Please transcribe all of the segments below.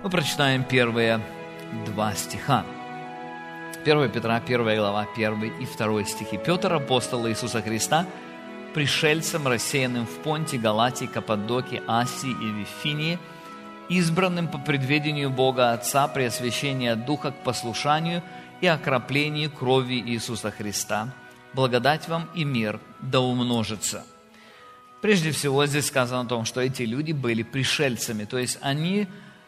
Мы прочитаем первые два стиха. 1 Петра, 1 глава, 1 и 2 стихи. «Петр, апостол Иисуса Христа, пришельцем, рассеянным в Понте, Галатии, Каппадокии, Асии и Вифинии, избранным по предведению Бога Отца при освящении Духа к послушанию и окроплению крови Иисуса Христа, благодать вам и мир да умножится». Прежде всего, здесь сказано о том, что эти люди были пришельцами, то есть они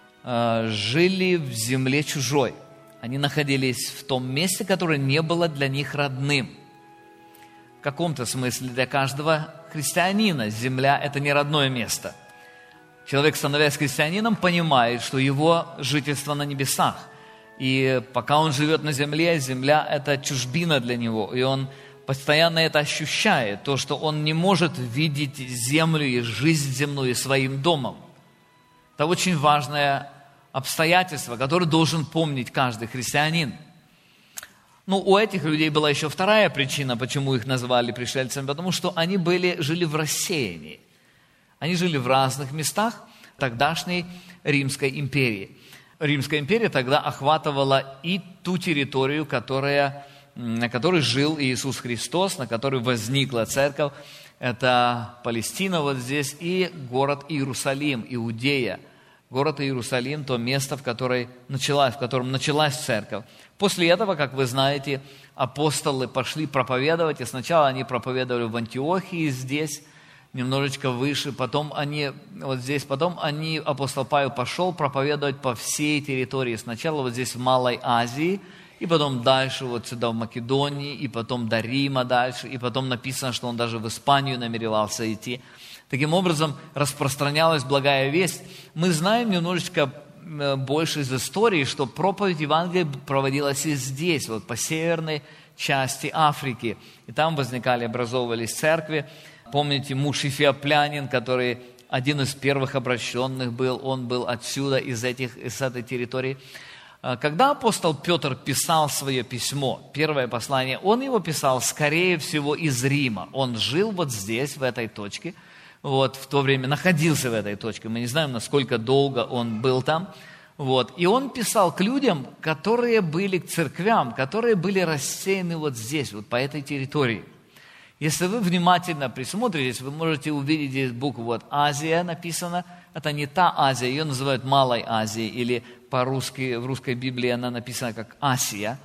жили в земле чужой. Они находились в том месте, которое не было для них родным. В каком-то смысле для каждого христианина земля – это не родное место. Человек, становясь христианином, понимает, что его жительство на небесах. И пока он живет на земле, земля – это чужбина для него. И он постоянно это ощущает, то, что он не может видеть землю и жизнь земную своим домом. Это очень важное обстоятельство, которое должен помнить каждый христианин. У этих людей была еще вторая причина, почему их назвали пришельцами, потому что они жили в рассеянии. Они жили в разных местах тогдашней Римской империи. Римская империя тогда охватывала и ту территорию, на которой жил Иисус Христос, на которой возникла церковь. Это Палестина вот здесь и город Иерусалим, Иудея. Город Иерусалим, то место, в котором началась церковь. После этого, как вы знаете, апостолы пошли проповедовать, и сначала они проповедовали в Антиохии здесь, немножечко выше, потом апостол Павел пошел проповедовать по всей территории, сначала вот здесь в Малой Азии, и потом дальше вот сюда в Македонии, и потом до Рима дальше, и потом написано, что он даже в Испанию намеревался идти. Таким образом, распространялась благая весть. Мы знаем немножечко больше из истории, что проповедь Евангелия проводилась и здесь, вот по северной части Африки. И там образовывались церкви. Помните, муж эфиоплянин, который один из первых обращенных был, он был отсюда, из этой территории. Когда апостол Петр писал свое письмо, первое послание, он его писал, скорее всего, из Рима. Он жил вот здесь, в этой точке. В то время находился в этой точке. Мы не знаем, насколько долго он был там. И он писал к людям, которые были, к церквям, которые были рассеяны вот здесь, вот по этой территории. Если вы внимательно присмотритесь, вы можете увидеть здесь букву Азия написано. Это не та Азия, ее называют Малой Азией, или по-русски, в русской Библии она написана как Асия.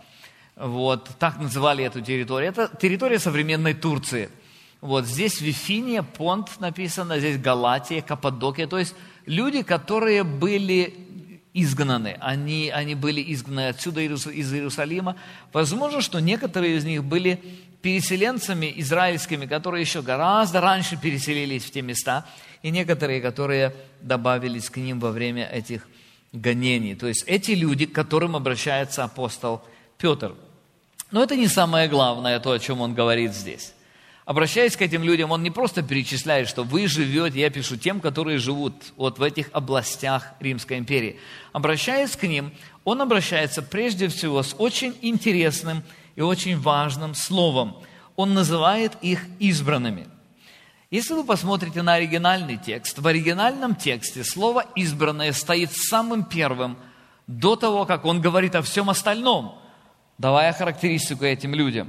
Так называли эту территорию. Это территория современной Турции. Здесь Вифиния, Понт написано, здесь Галатия, Каппадокия. То есть люди, которые были изгнаны. Они были изгнаны отсюда, из Иерусалима. Возможно, что некоторые из них были переселенцами израильскими, которые еще гораздо раньше переселились в те места. И некоторые, которые добавились к ним во время этих гонений. То есть эти люди, к которым обращается апостол Петр. Но это не самое главное, то, о чем он говорит здесь. Обращаясь к этим людям, он не просто перечисляет, что вы живете, я пишу тем, которые живут в этих областях Римской империи. Обращаясь к ним, он обращается прежде всего с очень интересным и очень важным словом. Он называет их избранными. Если вы посмотрите на оригинальный текст, в оригинальном тексте слово «избранное» стоит самым первым до того, как он говорит о всем остальном, давая характеристику этим людям.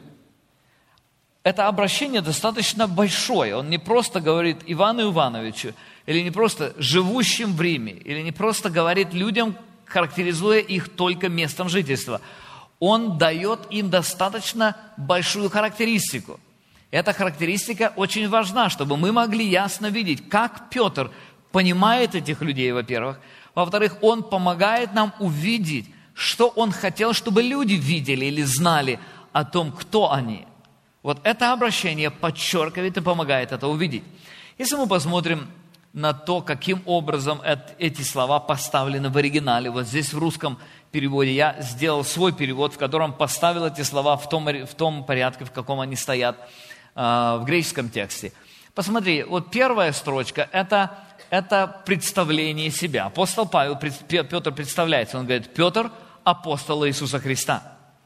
Это обращение достаточно большое. Он не просто говорит Ивану Ивановичу, или не просто живущим в Риме, или не просто говорит людям, характеризуя их только местом жительства. Он дает им достаточно большую характеристику. Эта характеристика очень важна, чтобы мы могли ясно видеть, как Петр понимает этих людей, во-первых. Во-вторых, он помогает нам увидеть, что он хотел, чтобы люди видели или знали о том, кто они. Это обращение подчеркивает и помогает это увидеть. Если мы посмотрим на то, каким образом эти слова поставлены в оригинале, здесь в русском переводе я сделал свой перевод, в котором поставил эти слова в том порядке, в каком они стоят в греческом тексте. Посмотри, первая строчка – это представление себя. Апостол Петр представляется, он говорит: Петр, апостол Иисуса Христа.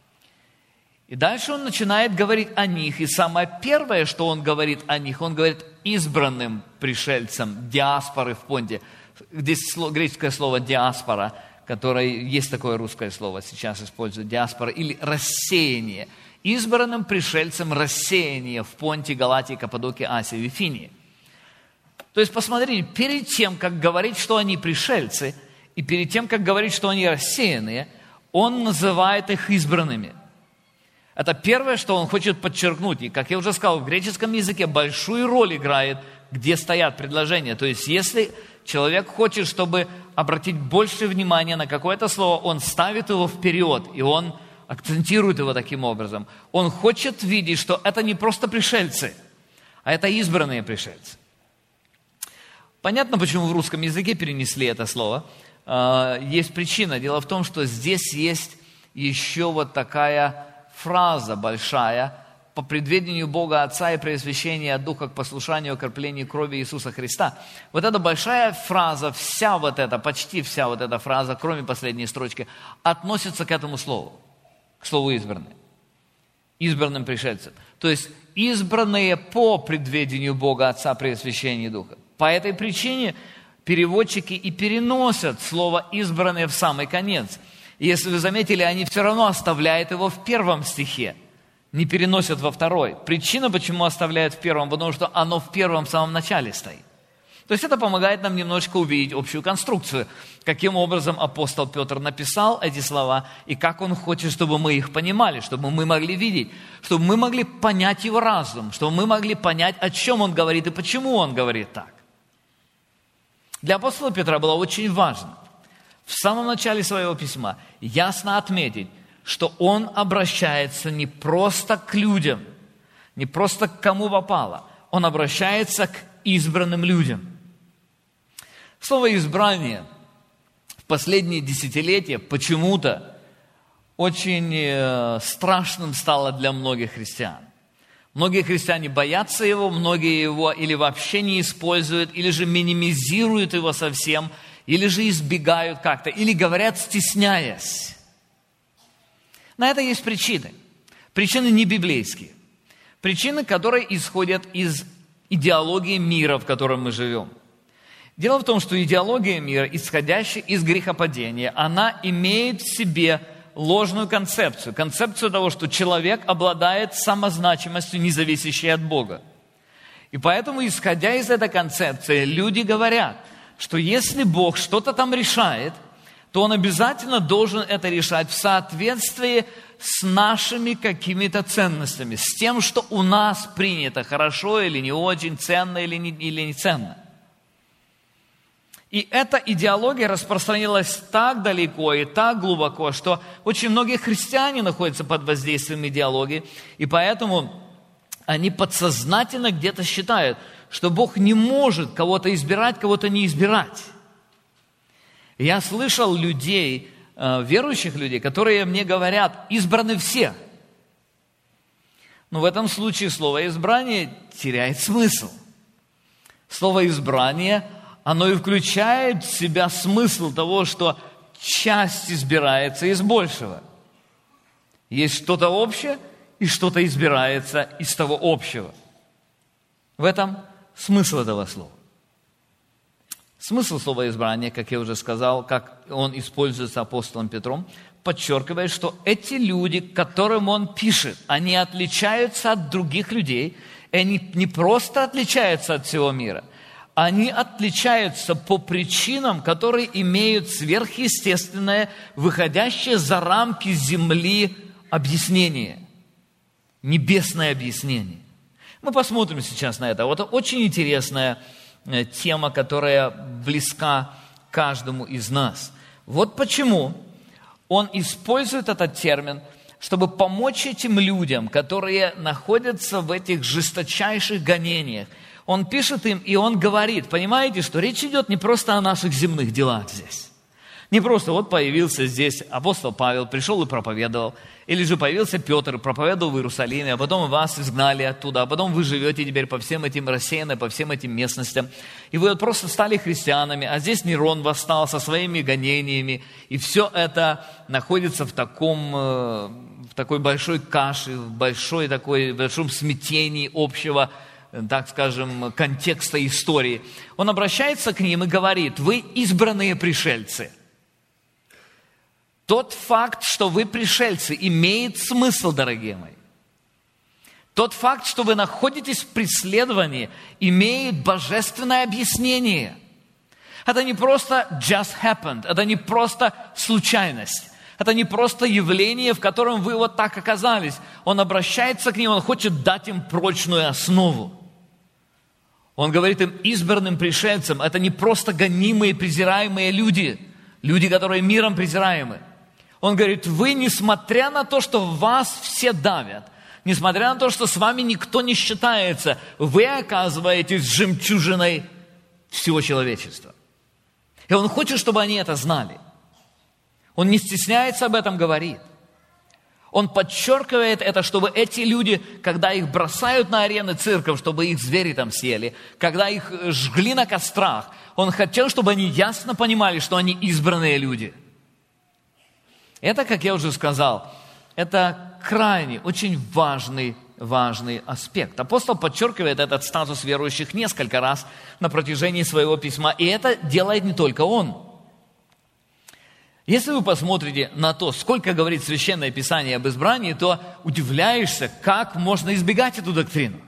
И дальше он начинает говорить о них. И самое первое, что он говорит о них, он говорит избранным пришельцам, диаспоры в Понте. Здесь греческое слово «диаспора», которое, есть такое русское слово, сейчас используют диаспора, или рассеяние. Избранным пришельцам рассеяние в Понте, Галатии, Каппадокии, Асии, Вифинии. То есть, посмотрите, перед тем, как говорить, что они пришельцы, и перед тем, как говорить, что они рассеянные, он называет их избранными. Это первое, что он хочет подчеркнуть. И, как я уже сказал, в греческом языке большую роль играет, где стоят предложения. То есть, если человек хочет, чтобы обратить больше внимания на какое-то слово, он ставит его вперед, и он акцентирует его таким образом. Он хочет видеть, что это не просто пришельцы, а это избранные пришельцы. Понятно, почему в русском языке перенесли это слово. Есть причина. Дело в том, что здесь есть еще вот такая фраза большая: по предведению Бога Отца и преосвящения Духа к послушанию и окроплению крови Иисуса Христа. Вот эта большая фраза, вся вот эта, почти вся вот эта фраза, кроме последней строчки, относится к этому слову, к слову избранные, избранным пришельцам. То есть избранные по предведению Бога Отца, преосвящения Духа. По этой причине переводчики и переносят слово «избранные» в самый конец. И если вы заметили, они все равно оставляют его в первом стихе, не переносят во второй. Причина, почему оставляют в первом, потому что оно в первом, в самом начале стоит. То есть это помогает нам немножечко увидеть общую конструкцию, каким образом апостол Петр написал эти слова, и как он хочет, чтобы мы их понимали, чтобы мы могли видеть, чтобы мы могли понять его разум, чтобы мы могли понять, о чем он говорит и почему он говорит так. Для апостола Петра было очень важно в самом начале своего письма ясно отметить, что он обращается не просто к людям, не просто к кому попало, он обращается к избранным людям. Слово «избрание» в последние десятилетия почему-то очень страшным стало для многих христиан. Многие христиане боятся его, многие его или вообще не используют, или же минимизируют его совсем, или же избегают как-то, или говорят, стесняясь. На это есть причины. Причины не библейские. Причины, которые исходят из идеологии мира, в котором мы живем. Дело в том, что идеология мира, исходящая из грехопадения, она имеет в себе ложную концепцию. Концепцию того, что человек обладает самозначимостью, не зависящей от Бога. И поэтому, исходя из этой концепции, люди говорят, что если Бог что-то там решает, то Он обязательно должен это решать в соответствии с нашими какими-то ценностями, с тем, что у нас принято, хорошо или не очень, ценно или не ценно. И эта идеология распространилась так далеко и так глубоко, что очень многие христиане находятся под воздействием идеологии, и поэтому они подсознательно где-то считают, что Бог не может кого-то избирать, кого-то не избирать. Я слышал людей, верующих людей, которые мне говорят, избраны все. Но в этом случае слово «избрание» теряет смысл. Слово «избрание» оно и включает в себя смысл того, что часть избирается из большего. Есть что-то общее, и что-то избирается из того общего. В этом смысл этого слова. Смысл слова «избрание», как я уже сказал, как он используется апостолом Петром, подчеркивает, что эти люди, которым он пишет, они отличаются от других людей, и они не просто отличаются от всего мира, они отличаются по причинам, которые имеют сверхъестественное, выходящее за рамки земли объяснение, небесное объяснение. Мы посмотрим сейчас на это. Вот очень интересная тема, которая близка каждому из нас. Вот почему он использует этот термин, чтобы помочь этим людям, которые находятся в этих жесточайших гонениях. Он пишет им, и он говорит, понимаете, что речь идет не просто о наших земных делах здесь. Не просто вот появился здесь апостол Павел, пришел и проповедовал, или же появился Петр, проповедовал в Иерусалиме, а потом вас изгнали оттуда, а потом вы живете теперь по всем этим рассеянным, по всем этим местностям, и вы вот просто стали христианами, а здесь Нерон восстал со своими гонениями, и все это находится в такой большой каше, в большом смятении общего, так скажем, контекста истории. Он обращается к ним и говорит: вы избранные пришельцы. Тот факт, что вы пришельцы, имеет смысл, дорогие мои. Тот факт, что вы находитесь в преследовании, имеет божественное объяснение. Это не просто just happened, это не просто случайность. Это не просто явление, в котором вы вот так оказались. Он обращается к ним, он хочет дать им прочную основу. Он говорит им, избранным пришельцам, это не просто гонимые, презираемые люди, люди, которые миром презираемы. Он говорит, вы, несмотря на то, что вас все давят, несмотря на то, что с вами никто не считается, вы оказываетесь жемчужиной всего человечества. И он хочет, чтобы они это знали. Он не стесняется об этом говорить. Он подчеркивает это, чтобы эти люди, когда их бросают на арены цирков, чтобы их звери там съели, когда их жгли на кострах, он хотел, чтобы они ясно понимали, что они избранные люди. Это, как я уже сказал, это крайне, очень важный аспект. Апостол подчеркивает этот статус верующих несколько раз на протяжении своего письма, и это делает не только он. Если вы посмотрите на то, сколько говорит Священное Писание об избрании, то удивляешься, как можно избегать эту доктрину.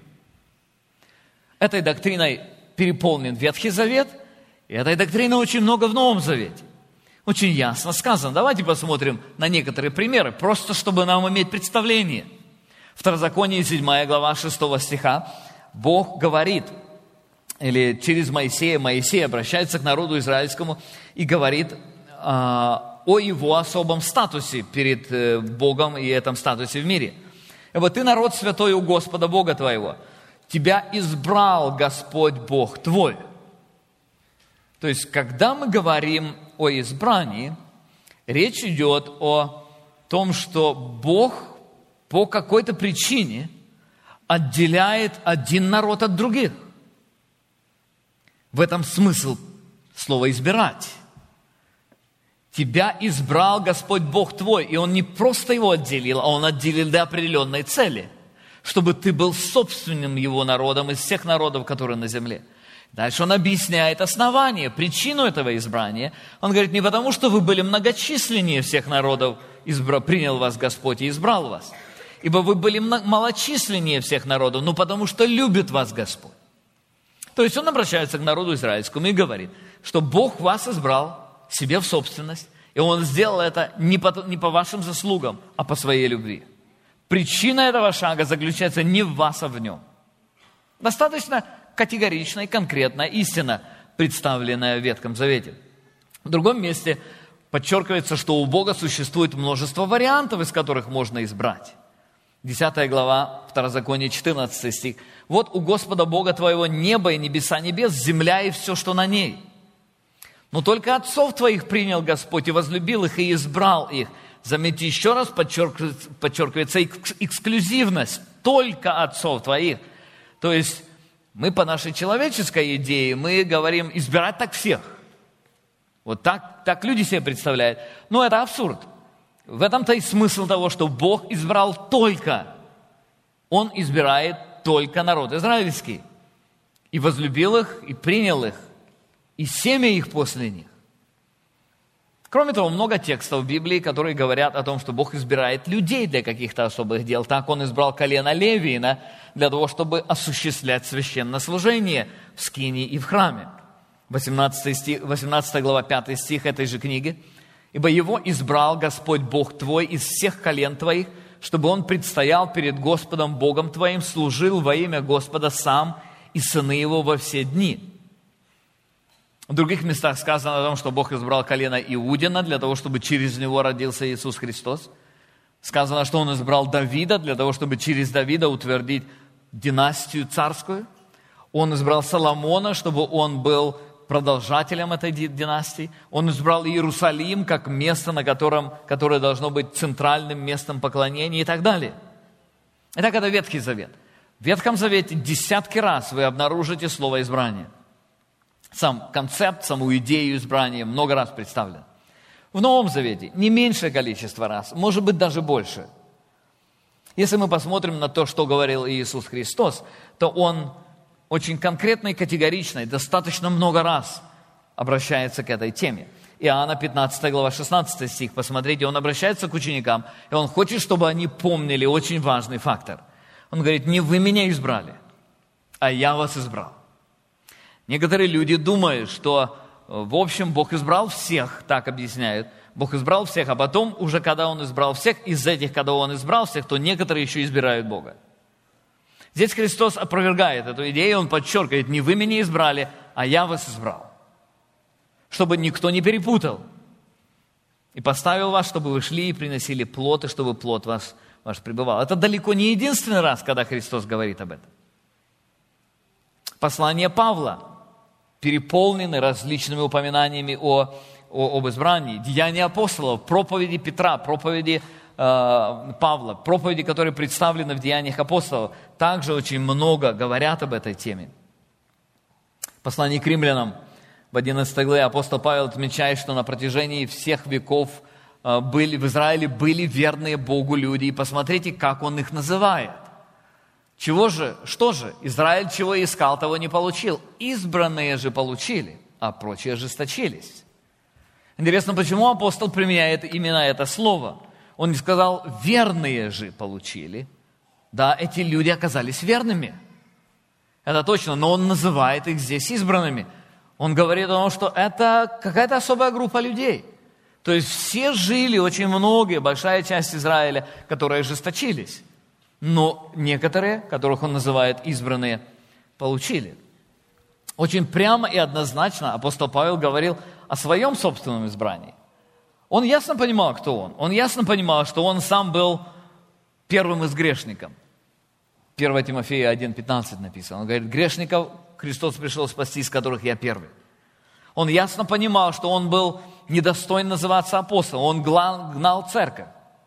Этой доктриной переполнен Ветхий Завет, и этой доктриной очень много в Новом Завете. Очень ясно сказано. Давайте посмотрим на некоторые примеры, просто чтобы нам иметь представление. Второзаконие, 7 глава, 6 стиха, Бог говорит, или через Моисей обращается к народу израильскому и говорит о его особом статусе перед Богом и этом статусе в мире. «Ибо ты народ святой у Господа Бога твоего, тебя избрал Господь Бог твой». То есть, когда мы говорим о избрании, речь идет о том, что Бог по какой-то причине отделяет один народ от других. В этом смысл слова «избирать». Тебя избрал Господь Бог твой, и Он не просто его отделил, а Он отделил для определенной цели, чтобы ты был собственным Его народом из всех народов, которые на земле. Дальше Он объясняет основание, причину этого избрания. Он говорит, не потому, что вы были многочисленнее всех народов, принял вас Господь и избрал вас, ибо вы были малочисленнее всех народов, но потому что любит вас Господь. То есть Он обращается к народу израильскому и говорит, что Бог вас избрал себе в собственность, и Он сделал это не по вашим заслугам, а по своей любви. Причина этого шага заключается не в вас, а в Нем. Достаточно категоричная и конкретная истина, представленная в Ветхом Завете. В другом месте подчеркивается, что у Бога существует множество вариантов, из которых можно избрать. 10 глава, Второзаконие, 14 стих. «Вот у Господа Бога твоего небо и небеса небес, земля и все, что на ней. Но только отцов твоих принял Господь и возлюбил их, и избрал их». Заметьте, еще раз подчеркивается эксклюзивность. Только отцов твоих. То есть, мы по нашей человеческой идее, мы говорим, избирать так всех. Вот так люди себе представляют. Но это абсурд. В этом-то и смысл того, что Бог избрал только. Он избирает только народ израильский. И возлюбил их, и принял их. И семя их после них. Кроме того, много текстов в Библии, которые говорят о том, что Бог избирает людей для каких-то особых дел. Так Он избрал колено Левиина для того, чтобы осуществлять священнослужение в скинии и в храме. 18 глава, 5 стих этой же книги. «Ибо его избрал Господь Бог твой из всех колен твоих, чтобы он предстоял перед Господом Богом твоим, служил во имя Господа сам и сыны его во все дни». В других местах сказано о том, что Бог избрал колено Иудина для того, чтобы через него родился Иисус Христос. Сказано, что Он избрал Давида для того, чтобы через Давида утвердить династию царскую. Он избрал Соломона, чтобы он был продолжателем этой династии. Он избрал Иерусалим как место, которое должно быть центральным местом поклонения и так далее. Итак, это Ветхий Завет. В Ветхом Завете десятки раз вы обнаружите слово «избрание». Сам концепт, саму идею избрания много раз представлен. В Новом Завете не меньшее количество раз, может быть, даже больше. Если мы посмотрим на то, что говорил Иисус Христос, то Он очень конкретно и категорично, и достаточно много раз обращается к этой теме. Иоанна 15 глава 16 стих. Посмотрите, он обращается к ученикам, и он хочет, чтобы они помнили очень важный фактор. Он говорит: не вы меня избрали, а я вас избрал. Некоторые люди думают, что, в общем, Бог избрал всех, так объясняют. Бог избрал всех, а потом, уже когда Он избрал всех, из этих, когда Он избрал всех, то некоторые еще избирают Бога. Здесь Христос опровергает эту идею, Он подчеркивает: не вы меня избрали, а я вас избрал. Чтобы никто не перепутал. И поставил вас, чтобы вы шли и приносили плод, и чтобы плод ваш пребывал. Это далеко не единственный раз, когда Христос говорит об этом. Послания Павла переполнены различными упоминаниями об избрании. Деяния апостолов, проповеди Петра, проповеди Павла, проповеди, которые представлены в Деяниях апостолов, также очень много говорят об этой теме. Послание к римлянам в 11 главе апостол Павел отмечает, что на протяжении всех веков в Израиле были верные Богу люди. И посмотрите, как он их называет. Что же? Израиль чего искал, того не получил. Избранные же получили, а прочие ожесточились. Интересно, почему апостол применяет именно это слово? Он не сказал: верные же получили. Да, эти люди оказались верными. Это точно, но он называет их здесь избранными. Он говорит о том, что это какая-то особая группа людей. То есть все жили, очень многие, большая часть Израиля, которые ожесточились. Но некоторые, которых он называет избранные, получили. Очень прямо и однозначно апостол Павел говорил о своем собственном избрании. Он ясно понимал, кто он. Он ясно понимал, что он сам был первым из грешников. 1 Тимофея 1,15 написано. Он говорит: грешников Христос пришел спасти, из которых я первый. Он ясно понимал, что он был недостоин называться апостолом. Он гнал церковь.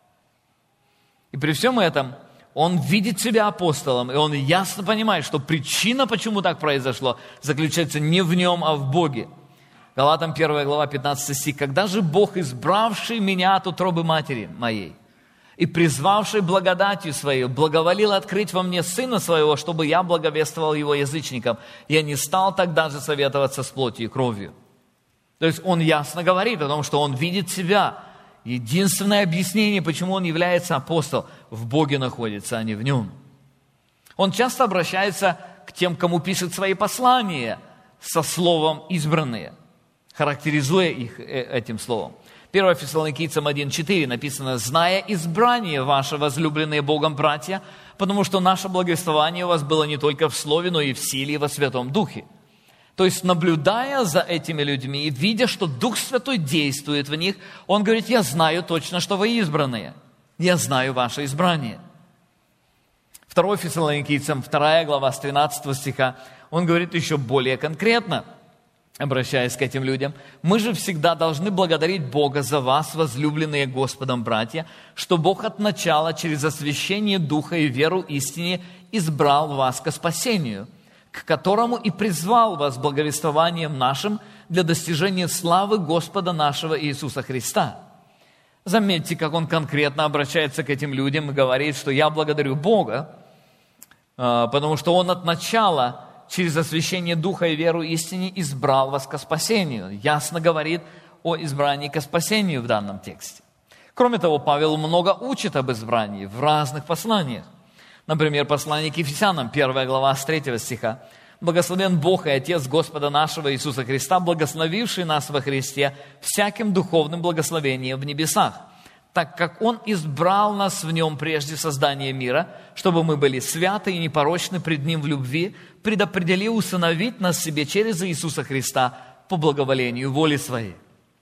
И при всем этом он видит себя апостолом, и он ясно понимает, что причина, почему так произошло, заключается не в нем, а в Боге. Галатам 1 глава 15 стих. «Когда же Бог, избравший меня от утробы матери моей и призвавший благодатью Своей, благоволил открыть во мне Сына Своего, чтобы я благовествовал Его язычникам, я не стал тогда же советоваться с плотью и кровью». То есть он ясно говорит о том, что он видит себя. Единственное объяснение, почему он является апостолом, в Боге находится, а не в нем. Он часто обращается к тем, кому пишет свои послания, со словом «избранные», характеризуя их этим словом. 1 Фессалоникийцам 1,4 написано: «Зная избрание ваше, возлюбленные Богом братья, потому что наше благовествование у вас было не только в слове, но и в силе и во Святом Духе». То есть, наблюдая за этими людьми, видя, что Дух Святой действует в них, он говорит: я знаю точно, что вы избранные. Я знаю ваше избрание. 2 Фессалоникийцам 2 глава с 13 стиха, он говорит еще более конкретно, обращаясь к этим людям: «Мы же всегда должны благодарить Бога за вас, возлюбленные Господом братья, что Бог от начала через освящение Духа и веру истине избрал вас ко спасению, к которому и призвал вас благовествованием нашим для достижения славы Господа нашего Иисуса Христа». Заметьте, как он конкретно обращается к этим людям и говорит, что я благодарю Бога, потому что Он от начала через освящение Духа и веру истине избрал вас ко спасению. Ясно говорит о избрании ко спасению в данном тексте. Кроме того, Павел много учит об избрании в разных посланиях. Например, послание к Ефесянам, 1 глава с 3 стиха. «Благословен Бог и Отец Господа нашего Иисуса Христа, благословивший нас во Христе всяким духовным благословением в небесах, так как Он избрал нас в Нем прежде создания мира, чтобы мы были святы и непорочны пред Ним в любви, предопределив усыновить нас себе через Иисуса Христа по благоволению воли Своей».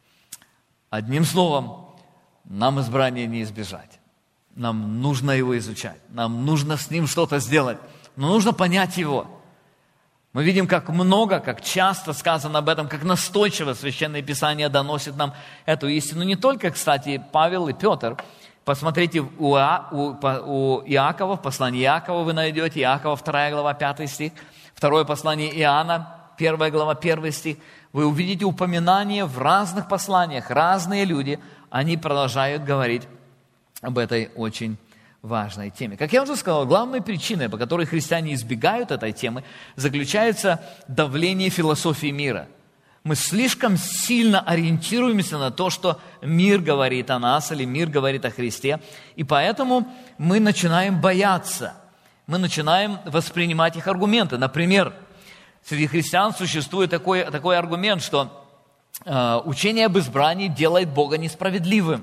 Одним словом, нам избрания не избежать. Нам нужно его изучать, нам нужно с ним что-то сделать, но нужно понять его. Мы видим, как много, как часто сказано об этом, как настойчиво Священное Писание доносит нам эту истину. Не только, кстати, Павел и Петр. Посмотрите, у Иакова, в послании Иакова вы найдете, Иакова 2 глава 5 стих, второе послание Иоанна, 1 глава 1 стих. Вы увидите упоминания в разных посланиях, разные люди, они продолжают говорить об этой очень важной теме. Как я уже сказал, главной причиной, по которой христиане избегают этой темы, заключается давление философии мира. Мы слишком сильно ориентируемся на то, что мир говорит о нас или мир говорит о Христе, и поэтому мы начинаем бояться, мы начинаем воспринимать их аргументы. Например, среди христиан существует такой аргумент, что учение об избрании делает Бога несправедливым.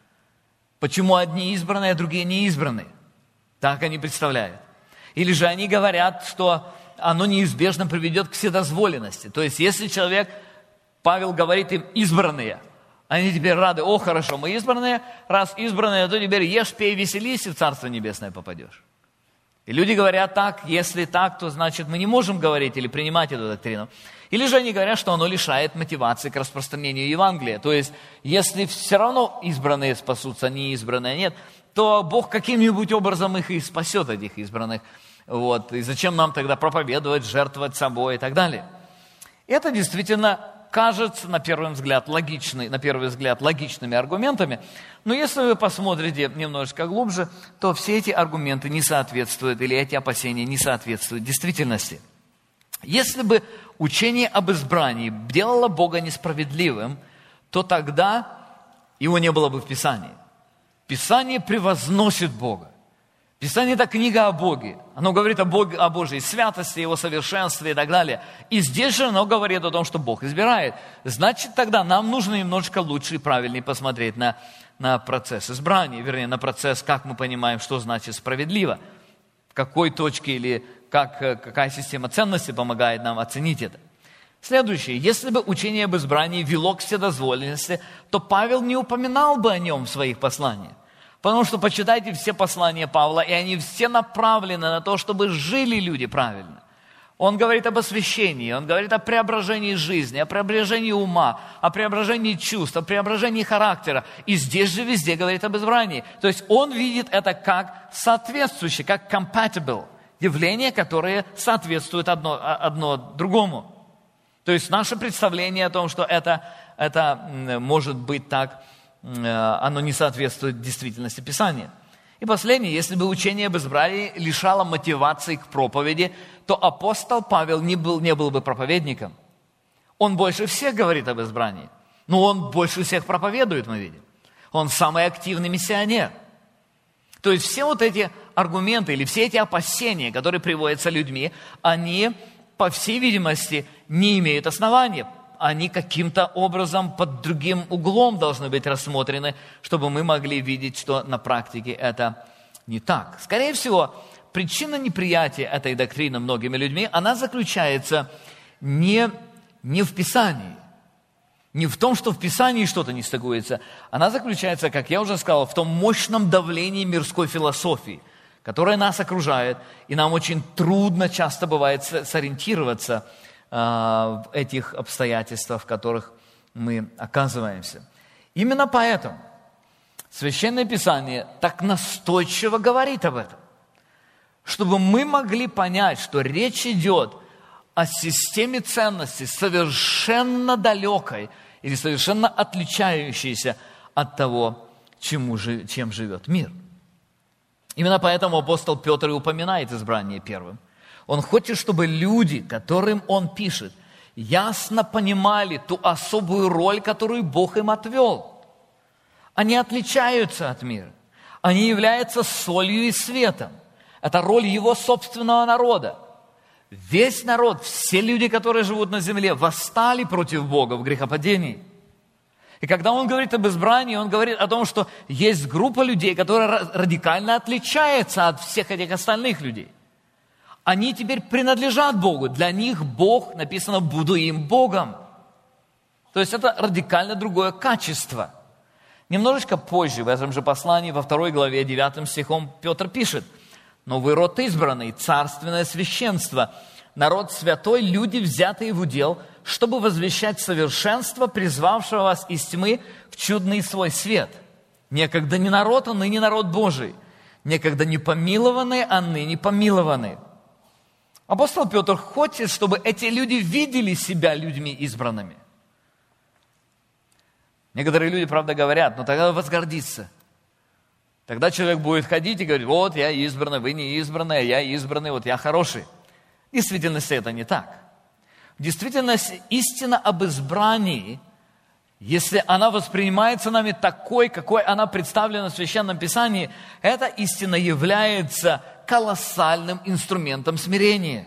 Почему одни избранные, а другие не избранные? Так они представляют. Или же они говорят, что оно неизбежно приведет к вседозволенности. То есть, если человек, Павел говорит им, избранные, они теперь рады, о, хорошо, мы избранные, раз избранные, то теперь ешь, пей, веселись, и в Царство Небесное попадешь. И люди говорят так, если так, то значит мы не можем говорить или принимать эту доктрину. Или же они говорят, что оно лишает мотивации к распространению Евангелия. То есть, если все равно избранные спасутся, не избранные нет, то Бог каким-нибудь образом их и спасет, этих избранных. Вот. И зачем нам тогда проповедовать, жертвовать собой и так далее. Это действительно кажется на первый взгляд логичными аргументами, но если вы посмотрите немножечко глубже, то все эти аргументы не соответствуют, или эти опасения не соответствуют действительности. Если бы учение об избрании делало Бога несправедливым, то тогда его не было бы в Писании. Писание превозносит Бога. Писание – это книга о Боге. Оно говорит о Божьей святости, Его совершенстве и так далее. И здесь же оно говорит о том, что Бог избирает. Значит, тогда нам нужно немножечко лучше и правильнее посмотреть на процесс избрания, вернее, на процесс, как мы понимаем, что значит справедливо, в какой точке или какая система ценностей помогает нам оценить это. Следующее. Если бы учение об избрании вело к вседозволенности, то Павел не упоминал бы о нем в своих посланиях. Потому что почитайте все послания Павла, и они все направлены на то, чтобы жили люди правильно. Он говорит об освящении, он говорит о преображении жизни, о преображении ума, о преображении чувств, о преображении характера. И здесь же везде говорит об избрании. То есть он видит это как соответствующее, как compatible, явления, которые соответствуют одно другому. То есть наше представление о том, что это может быть так, оно не соответствует действительности Писания. И последнее, если бы учение об избрании лишало мотивации к проповеди, то апостол Павел не был бы проповедником. Он больше всех говорит об избрании, но он больше всех проповедует, мы видим. Он самый активный миссионер. То есть все вот эти аргументы или все эти опасения, которые приводятся людьми, они, по всей видимости, не имеют основания. Они каким-то образом под другим углом должны быть рассмотрены, чтобы мы могли видеть, что на практике это не так. Скорее всего, причина неприятия этой доктрины многими людьми, она заключается не в Писании, не в том, что в Писании что-то не стыкуется. Она заключается, как я уже сказал, в том мощном давлении мирской философии, которая нас окружает, и нам очень трудно часто бывает сориентироваться в этих обстоятельствах, в которых мы оказываемся. Именно поэтому Священное Писание так настойчиво говорит об этом, чтобы мы могли понять, что речь идет о системе ценностей совершенно далекой или совершенно отличающейся от того, чем живет мир. Именно поэтому апостол Петр и упоминает избрание первым. Он хочет, чтобы люди, которым он пишет, ясно понимали ту особую роль, которую Бог им отвел. Они отличаются от мира. Они являются солью и светом. Это роль его собственного народа. Весь народ, все люди, которые живут на земле, восстали против Бога в грехопадении. И когда он говорит об избрании, он говорит о том, что есть группа людей, которая радикально отличается от всех этих остальных людей. Они теперь принадлежат Богу. Для них Бог, написано, буду им Богом. То есть это радикально другое качество. Немножечко позже, в этом же послании, во 2 главе, 9 стихом, Петр пишет: «Но вы род избранный, царственное священство, народ святой, люди, взятые в удел, чтобы возвещать совершенство, призвавшего вас из тьмы в чудный свой свет. Некогда не народ, а ныне народ Божий. Некогда не помилованные, а ныне помилованные». Апостол Петр хочет, чтобы эти люди видели себя людьми избранными. Некоторые люди, правда, говорят: ну тогда возгордиться. Тогда человек будет ходить и говорить: вот я избранный, вы не избранные, я избранный, вот я хороший. В действительности это не так. В Действительно, истина об избрании, если она воспринимается нами такой, какой она представлена в Священном Писании, эта истина является колоссальным инструментом смирения.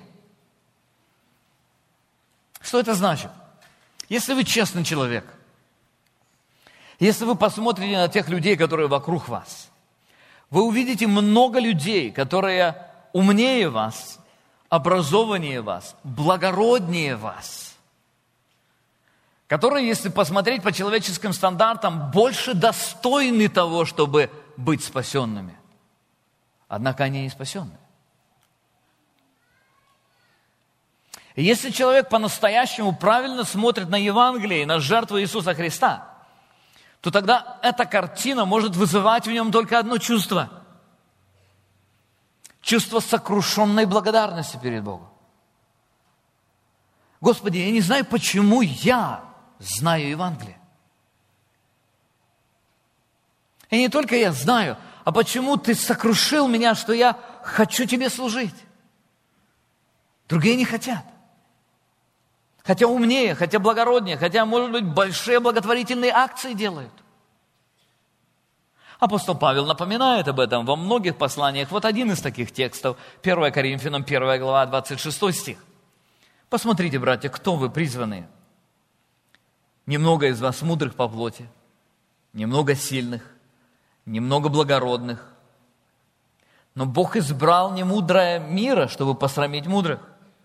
Что это значит? Если вы честный человек, если вы посмотрите на тех людей, которые вокруг вас, вы увидите много людей, которые умнее вас, образованнее вас, благороднее вас, которые, если посмотреть по человеческим стандартам, больше достойны того, чтобы быть спасенными. Однако они не спасенные. И если человек по-настоящему правильно смотрит на Евангелие и на жертву Иисуса Христа, то тогда эта картина может вызывать в нем только одно чувство. Чувство сокрушенной благодарности перед Богом. Господи, я не знаю, почему я знаю Евангелие. И не только я знаю, а почему Ты сокрушил меня, что я хочу Тебе служить. Другие не хотят. Хотя умнее, хотя благороднее, хотя, может быть, большие благотворительные акции делают. Апостол Павел напоминает об этом во многих посланиях. Вот один из таких текстов, 1 Коринфянам, 1 глава, 26 стих. Посмотрите, братья, кто вы призванные. Немного из вас мудрых по плоти, немного сильных, немного благородных. Но Бог избрал немудрое мира, чтобы посрамить мудрых.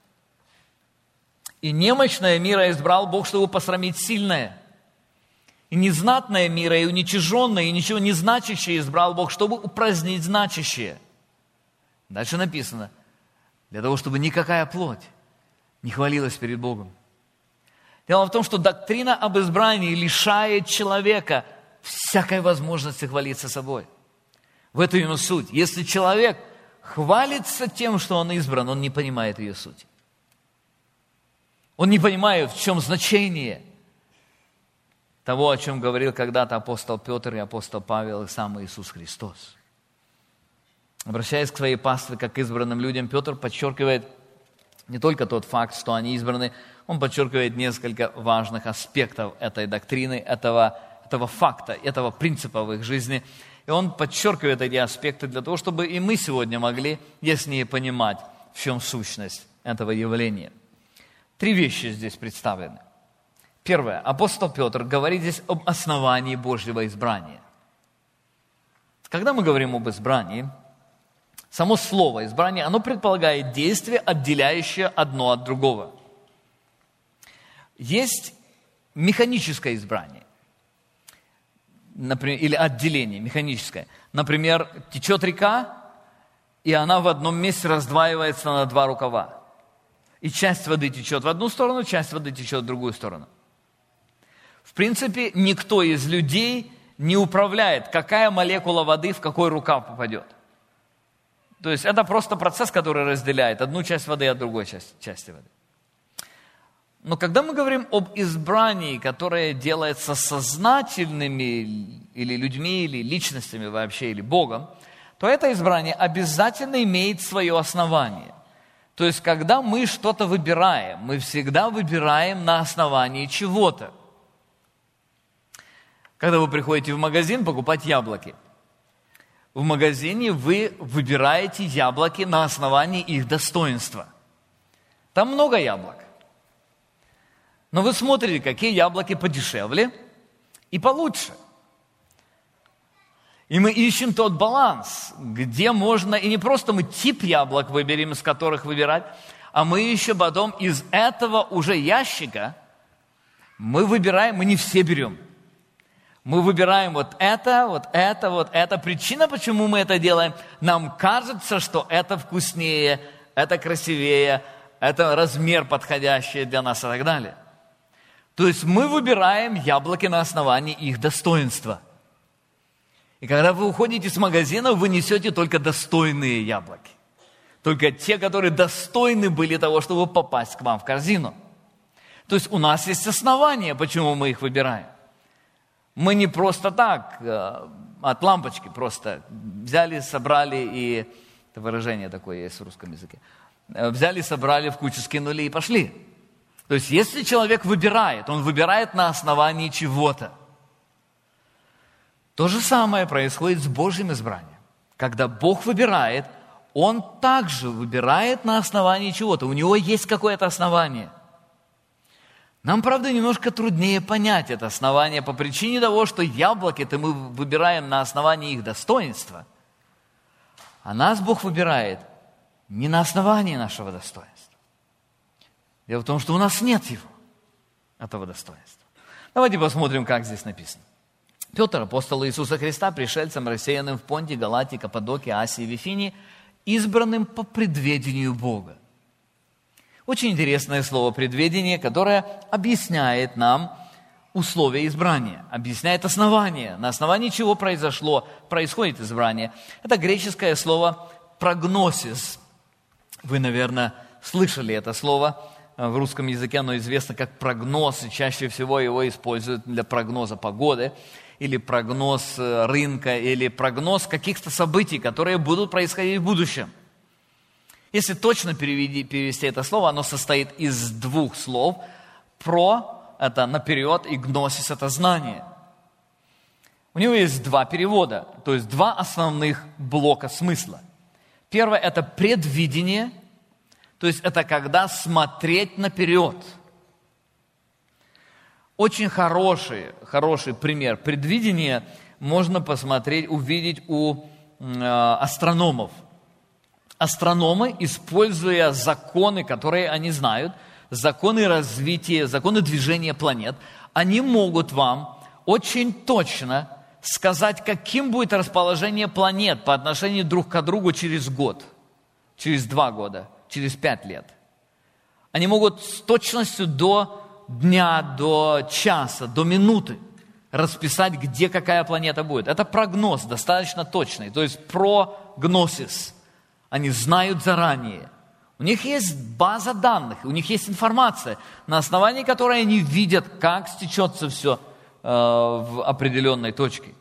И немощное мира избрал Бог, чтобы посрамить сильное. И незнатное мира, и уничиженное, и ничего не значащее избрал Бог, чтобы упразднить значащее. Дальше написано, для того, чтобы никакая плоть не хвалилась перед Богом. Дело в том, что доктрина об избрании лишает человека всякой возможности хвалиться собой. В этом ее суть. Если человек хвалится тем, что он избран, он не понимает ее суть. Он не понимает, в чем значение того, о чем говорил когда-то апостол Петр и апостол Павел и сам Иисус Христос. Обращаясь к своей пастве, как к избранным людям, Петр подчеркивает не только тот факт, что они избраны, он подчеркивает несколько важных аспектов этой доктрины, этого факта, этого принципа в их жизни. И он подчеркивает эти аспекты для того, чтобы и мы сегодня могли яснее понимать, в чем сущность этого явления. 3 вещи здесь представлены. Первое. Апостол Петр говорит здесь об основании Божьего избрания. Когда мы говорим об избрании, само слово избрание, оно предполагает действие, отделяющее одно от другого. Есть механическое избрание, например, или отделение механическое. Например, течет река, и она в одном месте раздваивается на 2 рукава. И часть воды течет в одну сторону, часть воды течет в другую сторону. В принципе, никто из людей не управляет, какая молекула воды в какой рукав попадет. То есть это просто процесс, который разделяет одну часть воды от другой части воды. Но когда мы говорим об избрании, которое делается сознательными или людьми, или личностями вообще, или Богом, то это избрание обязательно имеет свое основание. То есть, когда мы что-то выбираем, мы всегда выбираем на основании чего-то. Когда вы приходите в магазин покупать яблоки, в магазине вы выбираете яблоки на основании их достоинства. Там много яблок. Но вы смотрите, какие яблоки подешевле и получше. И мы ищем тот баланс, где можно, и не просто мы тип яблок выберем, из которых выбирать, а мы еще потом из этого уже ящика мы выбираем, мы не все берем. Мы выбираем вот это, вот это, вот это. Причина, почему мы это делаем, нам кажется, что это вкуснее, это красивее, это размер подходящий для нас и так далее. То есть мы выбираем яблоки на основании их достоинства. И когда вы уходите с магазина, вы несете только достойные яблоки. Только те, которые достойны были того, чтобы попасть к вам в корзину. То есть у нас есть основания, почему мы их выбираем. Мы не просто так, от лампочки просто взяли, собрали и... Это выражение такое есть в русском языке. Взяли, собрали, в кучу скинули и пошли. То есть, если человек выбирает, он выбирает на основании чего-то. То же самое происходит с Божьим избранием. Когда Бог выбирает, Он также выбирает на основании чего-то. У Него есть какое-то основание. Нам, правда, немножко труднее понять это основание по причине того, что яблоки-то мы выбираем на основании их достоинства. А нас Бог выбирает не на основании нашего достоинства. Дело в том, что у нас нет его, этого достоинства. Давайте посмотрим, как здесь написано. Петр, апостол Иисуса Христа, пришельцем, рассеянным в Понте, Галатии, Каппадокии, Асии, Вифинии, избранным по предведению Бога. Очень интересное слово «предведение», которое объясняет нам условия избрания, объясняет основание, на основании чего происходит избрание. Это греческое слово «прогносис». Вы, наверное, слышали это слово. В русском языке оно известно как прогноз, и чаще всего его используют для прогноза погоды, или прогноз рынка, или прогноз каких-то событий, которые будут происходить в будущем. Если точно перевести это слово, оно состоит из двух слов. «Про» – это наперед, и «гносис» – это знание. У него есть два перевода, то есть два основных блока смысла. Первое – это предвидение, то есть это когда смотреть наперед. Очень хороший пример предвидения можно посмотреть, увидеть у астрономов. Астрономы, используя законы, которые они знают, законы развития, законы движения планет, они могут вам очень точно сказать, каким будет расположение планет по отношению друг к другу через год, через 2 года, через 5 лет. Они могут с точностью до дня, до часа, до минуты расписать, где какая планета будет. Это прогноз достаточно точный, то есть прогносис. Они знают заранее. У них есть база данных, у них есть информация, на основании которой они видят, как стечется все в определенной точке.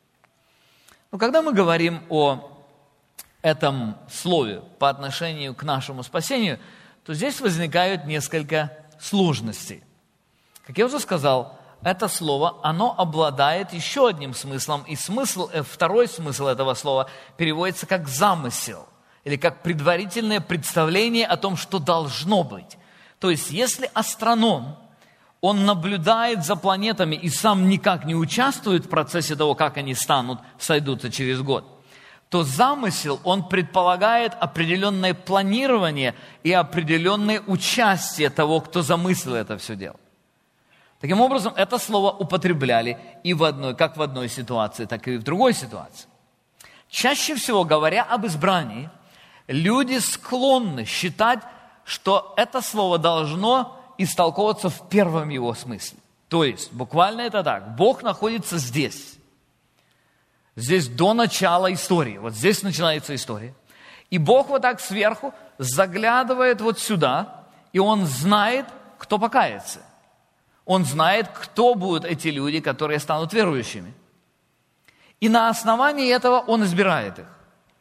Но когда мы говорим о этом слове по отношению к нашему спасению, то здесь возникают несколько сложностей. Как я уже сказал, это слово, оно обладает еще одним смыслом, и второй смысл этого слова переводится как «замысел», или как предварительное представление о том, что должно быть. То есть, если астроном, он наблюдает за планетами и сам никак не участвует в процессе того, как они сойдутся через год, то замысел, он предполагает определенное планирование и определенное участие того, кто замыслил это все дело. Таким образом, это слово употребляли и как в одной ситуации, так и в другой ситуации. Чаще всего, говоря об избрании, люди склонны считать, что это слово должно истолковываться в первом его смысле. То есть, буквально это так. Бог находится здесь. Здесь до начала истории. Вот здесь начинается история. И Бог вот так сверху заглядывает вот сюда, и Он знает, кто покается. Он знает, кто будут эти люди, которые станут верующими. И на основании этого Он избирает их.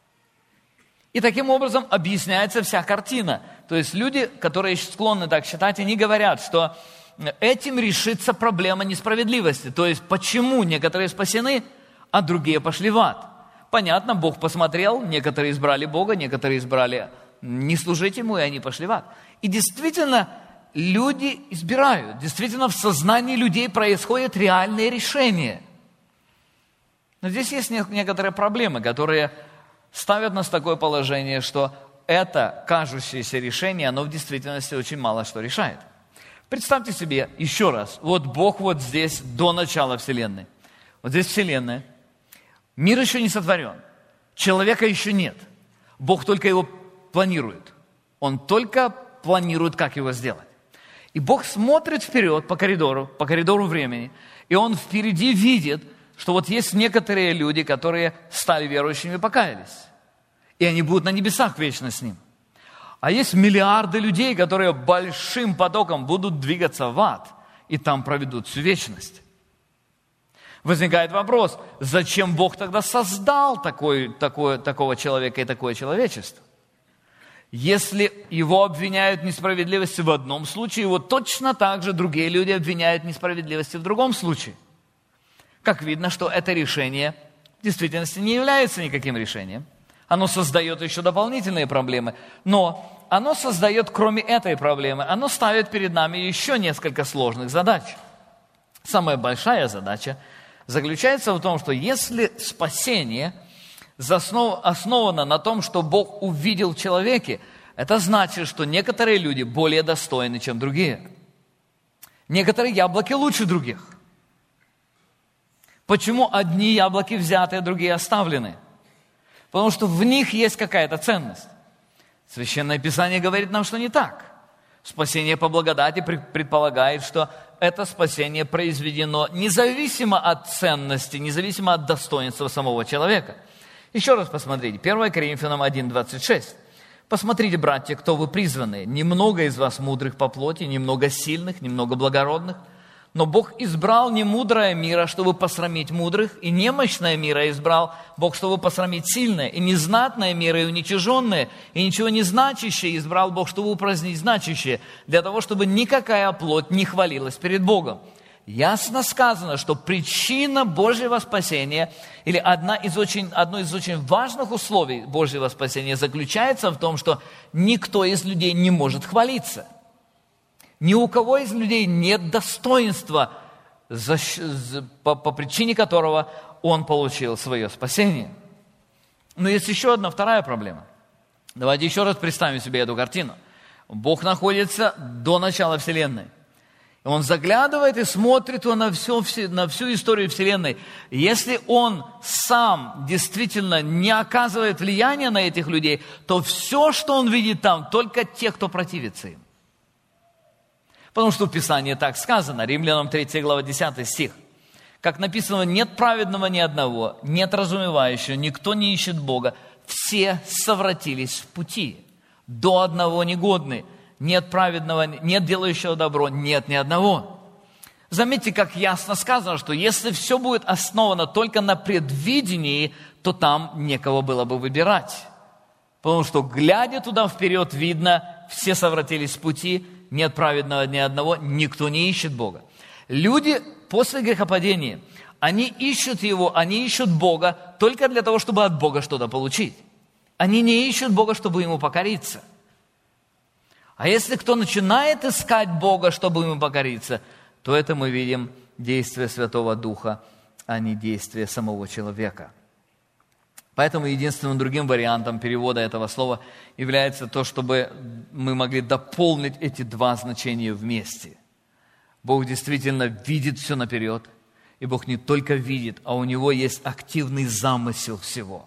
И таким образом объясняется вся картина. То есть люди, которые склонны так считать, они говорят, что этим решится проблема несправедливости. То есть почему некоторые спасены, а другие пошли в ад. Понятно, Бог посмотрел, некоторые избрали Бога, некоторые избрали не служить Ему, и они пошли в ад. И действительно, люди избирают. Действительно, в сознании людей происходят реальные решения. Но здесь есть некоторые проблемы, которые ставят нас в такое положение, что это кажущееся решение, оно в действительности очень мало что решает. Представьте себе еще раз, вот Бог вот здесь до начала Вселенной. Вот здесь Вселенная. Мир еще не сотворен. Человека еще нет. Бог только его планирует. Он только планирует, как его сделать. И Бог смотрит вперед по коридору времени, и Он впереди видит, что вот есть некоторые люди, которые стали верующими и покаялись. И они будут на небесах вечно с Ним. А есть миллиарды людей, которые большим потоком будут двигаться в ад, и там проведут всю вечность. Возникает вопрос, зачем Бог тогда создал такого человека и такое человечество? Если его обвиняют в несправедливости в одном случае, его точно так же другие люди обвиняют в несправедливости в другом случае. Как видно, что это решение в действительности не является никаким решением. Оно создает еще дополнительные проблемы. Но оно создает, кроме этой проблемы, оно ставит перед нами еще несколько сложных задач. Самая большая задача заключается в том, что если спасение основано на том, что Бог увидел в человеке, это значит, что некоторые люди более достойны, чем другие. Некоторые яблоки лучше других. Почему одни яблоки взяты, а другие оставлены? Потому что в них есть какая-то ценность. Священное Писание говорит нам, что не так. Спасение по благодати предполагает, что это спасение произведено независимо от ценности, независимо от достоинства самого человека. Еще раз посмотрите, 1 Коринфянам 1:26. «Посмотрите, братья, кто вы призваны. Немного из вас мудрых по плоти, немного сильных, немного благородных. Но Бог избрал немудрое мира, чтобы посрамить мудрых, и немощное мира избрал Бог, чтобы посрамить сильное, и незнатное мира, и уничиженное, и ничего не значащее избрал Бог, чтобы упразднить значащее, для того, чтобы никакая плоть не хвалилась перед Богом». Ясно сказано, что причина Божьего спасения, или одно из очень важных условий Божьего спасения заключается в том, что никто из людей не может хвалиться. Ни у кого из людей нет достоинства, по причине которого он получил свое спасение. Но есть еще одна, вторая проблема. Давайте еще раз представим себе эту картину. Бог находится до начала Вселенной. Он заглядывает и смотрит на всю историю Вселенной. Если Он сам действительно не оказывает влияния на этих людей, то все, что Он видит там, только те, кто противится им. Потому что в Писании так сказано, Римлянам 3 глава 10 стих. Как написано, нет праведного ни одного, нет разумевающего, никто не ищет Бога, все совратились в пути, до одного негодны, нет праведного, нет делающего добро, нет ни одного. Заметьте, как ясно сказано, что если все будет основано только на предвидении, то там некого было бы выбирать. Потому что, глядя туда вперед, видно, все совратились с пути, нет праведного ни одного, никто не ищет Бога. Люди после грехопадения, они ищут Его, они ищут Бога только для того, чтобы от Бога что-то получить. Они не ищут Бога, чтобы Ему покориться. А если кто начинает искать Бога, чтобы Ему покориться, то это мы видим действие Святого Духа, а не действие самого человека. Поэтому единственным другим вариантом перевода этого слова является то, чтобы мы могли дополнить эти два значения вместе. Бог действительно видит все наперед, и Бог не только видит, а у Него есть активный замысел всего.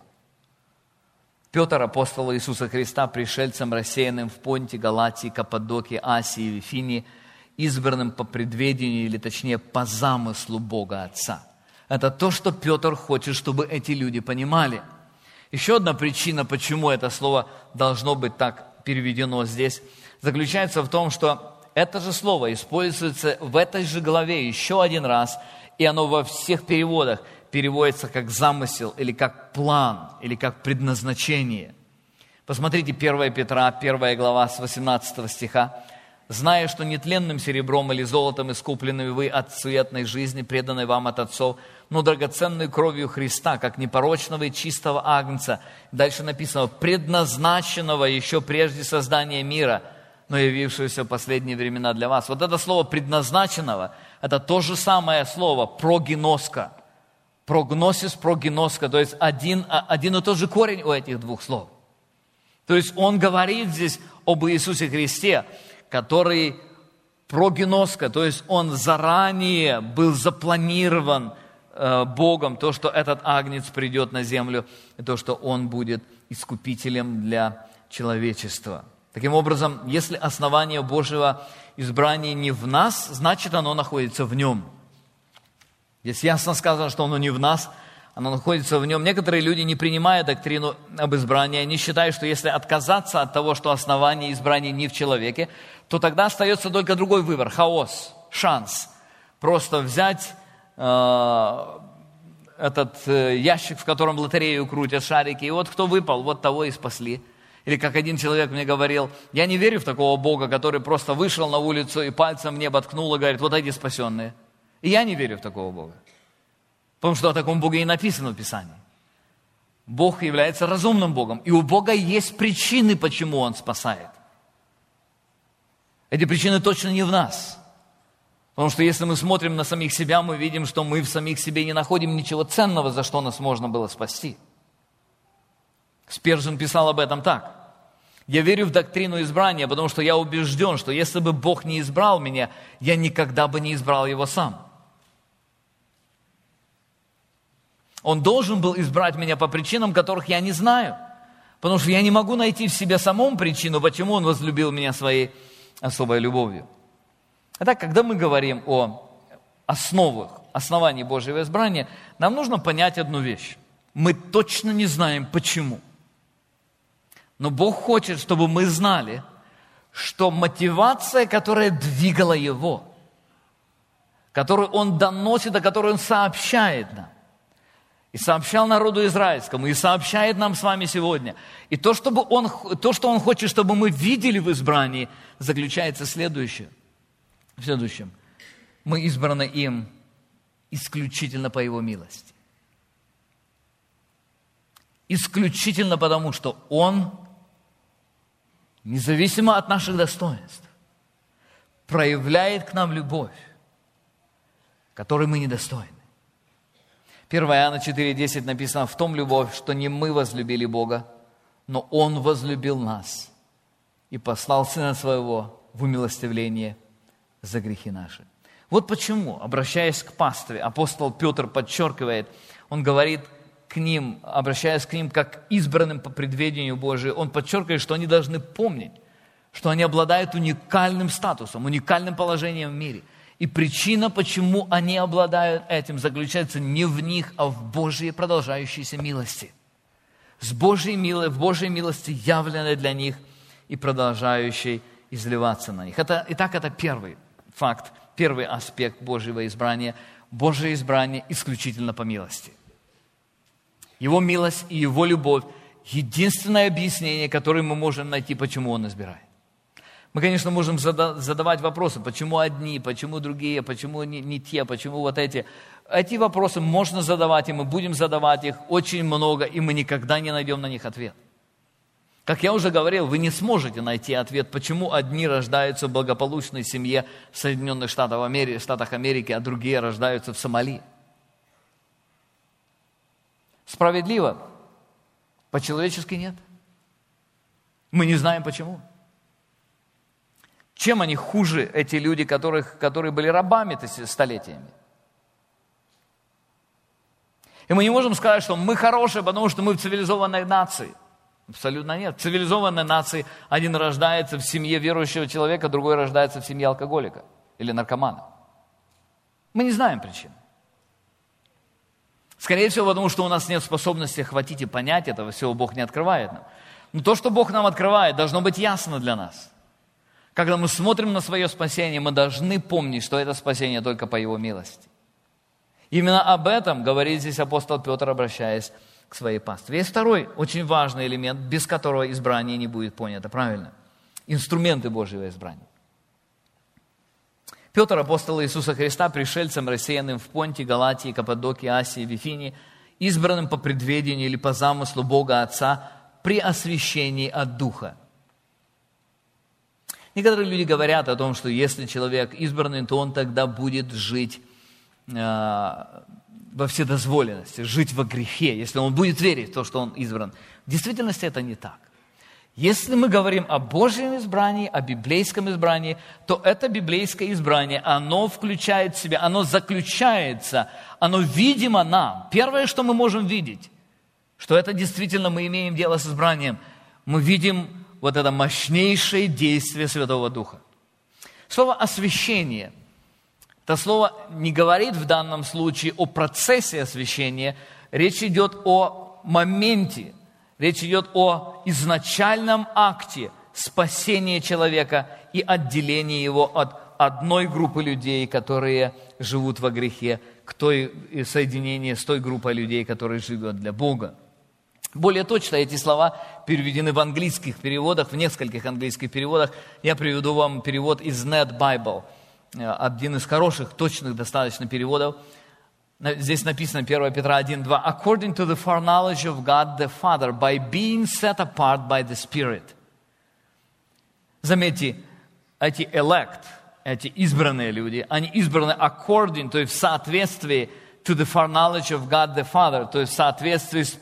Петр, апостол Иисуса Христа, пришельцем, рассеянным в Понте, Галатии, Каппадокии, Асии, Вифинии, избранным по предведению, или точнее по замыслу Бога Отца. Это то, что Петр хочет, чтобы эти люди понимали. Еще одна причина, почему это слово должно быть так переведено здесь, заключается в том, что это же слово используется в этой же главе еще один раз, и оно во всех переводах переводится как замысел, или как план, или как предназначение. Посмотрите 1 Петра, 1 глава с 18 стиха. «Зная, что нетленным серебром или золотом искуплены вы от суетной жизни, преданной вам от отцов, но драгоценной кровью Христа, как непорочного и чистого агнца». Дальше написано, предназначенного еще прежде создания мира, но явившегося в последние времена для вас. Вот это слово «предназначенного» – это то же самое слово «прогиноска». Прогносис, прогиноска, то есть один и тот же корень у этих двух слов. То есть он говорит здесь об Иисусе Христе, который прогиноска, то есть он заранее был запланирован Богом, то, что этот агнец придет на землю, и то, что он будет искупителем для человечества. Таким образом, если основание Божьего избрания не в нас, значит, оно находится в нем. Здесь ясно сказано, что оно не в нас, оно находится в нем. Некоторые люди, не принимая доктрину об избрании, они считают, что если отказаться от того, что основание избрания не в человеке, то тогда остается только другой выбор, хаос, шанс. Просто взять этот ящик, в котором лотерею крутят шарики, и вот кто выпал, вот того и спасли. Или как один человек мне говорил, я не верю в такого Бога, который просто вышел на улицу и пальцем в небо ткнул и говорит, вот эти спасенные. И я не верю в такого Бога. Потому что о таком Боге и написано в Писании. Бог является разумным Богом. И у Бога есть причины, почему Он спасает. Эти причины точно не в нас. Потому что если мы смотрим на самих себя, мы видим, что мы в самих себе не находим ничего ценного, за что нас можно было спасти. Спержин писал об этом так. «Я верю в доктрину избрания, потому что я убежден, что если бы Бог не избрал меня, я никогда бы не избрал Его сам. Он должен был избрать меня по причинам, которых я не знаю, потому что я не могу найти в себе самом причину, почему Он возлюбил меня своей особой любовью». Итак, когда мы говорим о основании Божьего избрания, нам нужно понять одну вещь. Мы точно не знаем, почему. Но Бог хочет, чтобы мы знали, что мотивация, которая двигала Его, которую Он доносит, о которой Он сообщает нам, и сообщал народу израильскому, и сообщает нам с вами сегодня. И то, что Он хочет, чтобы мы видели в избрании, заключается в следующем. Мы избраны им исключительно по Его милости. Исключительно потому, что Он, независимо от наших достоинств, проявляет к нам любовь, которой мы недостойны. 1 Иоанна 4,10 написано: «В том любовь, что не мы возлюбили Бога, но Он возлюбил нас и послал Сына Своего в умилостивление за грехи наши». Вот почему, обращаясь к пастве, апостол Петр подчеркивает, он говорит к ним, обращаясь к ним как избранным по предведению Божию, он подчеркивает, что они должны помнить, что они обладают уникальным статусом, уникальным положением в мире. И причина, почему они обладают этим, заключается не в них, а в Божьей продолжающейся милости. В Божьей милости, явленной для них и продолжающей изливаться на них. Итак, это первый факт, первый аспект Божьего избрания. Божье избрание исключительно по милости. Его милость и Его любовь – единственное объяснение, которое мы можем найти, почему Он избирает. Мы, конечно, можем задавать вопросы, почему одни, почему другие, почему не те, почему вот эти. Эти вопросы можно задавать, и мы будем задавать их очень много, и мы никогда не найдем на них ответ. Как я уже говорил, вы не сможете найти ответ, почему одни рождаются в благополучной семье в Соединенных Штатах Америки, а другие рождаются в Сомали. Справедливо? По-человечески нет. Мы не знаем почему. Чем они хуже, эти люди, которые были рабами столетиями? И мы не можем сказать, что мы хорошие, потому что мы в цивилизованной нации. Абсолютно нет. В цивилизованной нации один рождается в семье верующего человека, другой рождается в семье алкоголика или наркомана. Мы не знаем причин. Скорее всего, потому что у нас нет способности охватить и понять этого всего, Бог не открывает нам. Но то, что Бог нам открывает, должно быть ясно для нас. Когда мы смотрим на свое спасение, мы должны помнить, что это спасение только по Его милости. Именно об этом говорит здесь апостол Петр, обращаясь к своей пастве. Есть второй очень важный элемент, без которого избрание не будет понято правильно. Инструменты Божьего избрания. Петр, апостол Иисуса Христа, пришельцем, рассеянным в Понте, Галатии, Каппадокии, Асии, Вифинии, избранным по предведению или по замыслу Бога Отца при освящении от Духа. Некоторые люди говорят о том, что если человек избранный, то он тогда будет жить во вседозволенности, жить во грехе, если он будет верить в то, что он избран. В действительности это не так. Если мы говорим о Божьем избрании, о библейском избрании, то это библейское избрание, оно включает в себя, оно заключается, оно видимо нам. Первое, что мы можем видеть, что это действительно мы имеем дело с избранием, мы видим вот это мощнейшее действие Святого Духа. Слово «освящение», это слово не говорит в данном случае о процессе освящения, речь идет о моменте, речь идет о изначальном акте спасения человека и отделения его от одной группы людей, которые живут во грехе, к той соединению с той группой людей, которые живут для Бога. Более точно эти слова переведены в английских переводах, в нескольких английских переводах. Я приведу вам перевод из Net Bible, один из хороших, точных достаточно переводов. Здесь написано 1 Петра 1:2. According to the foreknowledge of God the Father, by being set apart by the Spirit. Заметьте, эти elect, эти избранные люди, они избраны according, то есть в соответствии to the foreknowledge of God the Father, то есть в соответствии с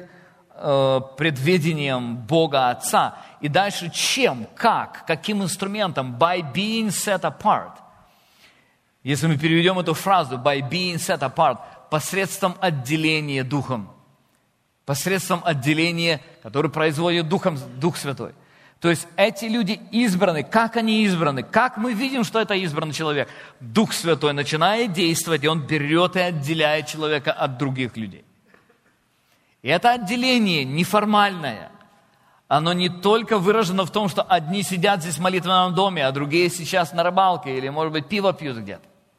предведением Бога Отца. И дальше чем, как, каким инструментом? By being set apart. Если мы переведем эту фразу by being set apart, посредством отделения Духом, посредством отделения, которое производит Дух Святой. То есть эти люди избраны. Как они избраны? Как мы видим, что это избранный человек? Дух Святой начинает действовать, и Он берет и отделяет человека от других людей. И это отделение неформальное. Оно не только выражено в том, что одни сидят здесь в молитвенном доме, а другие сейчас на рыбалке или, может быть, пиво пьют где-то.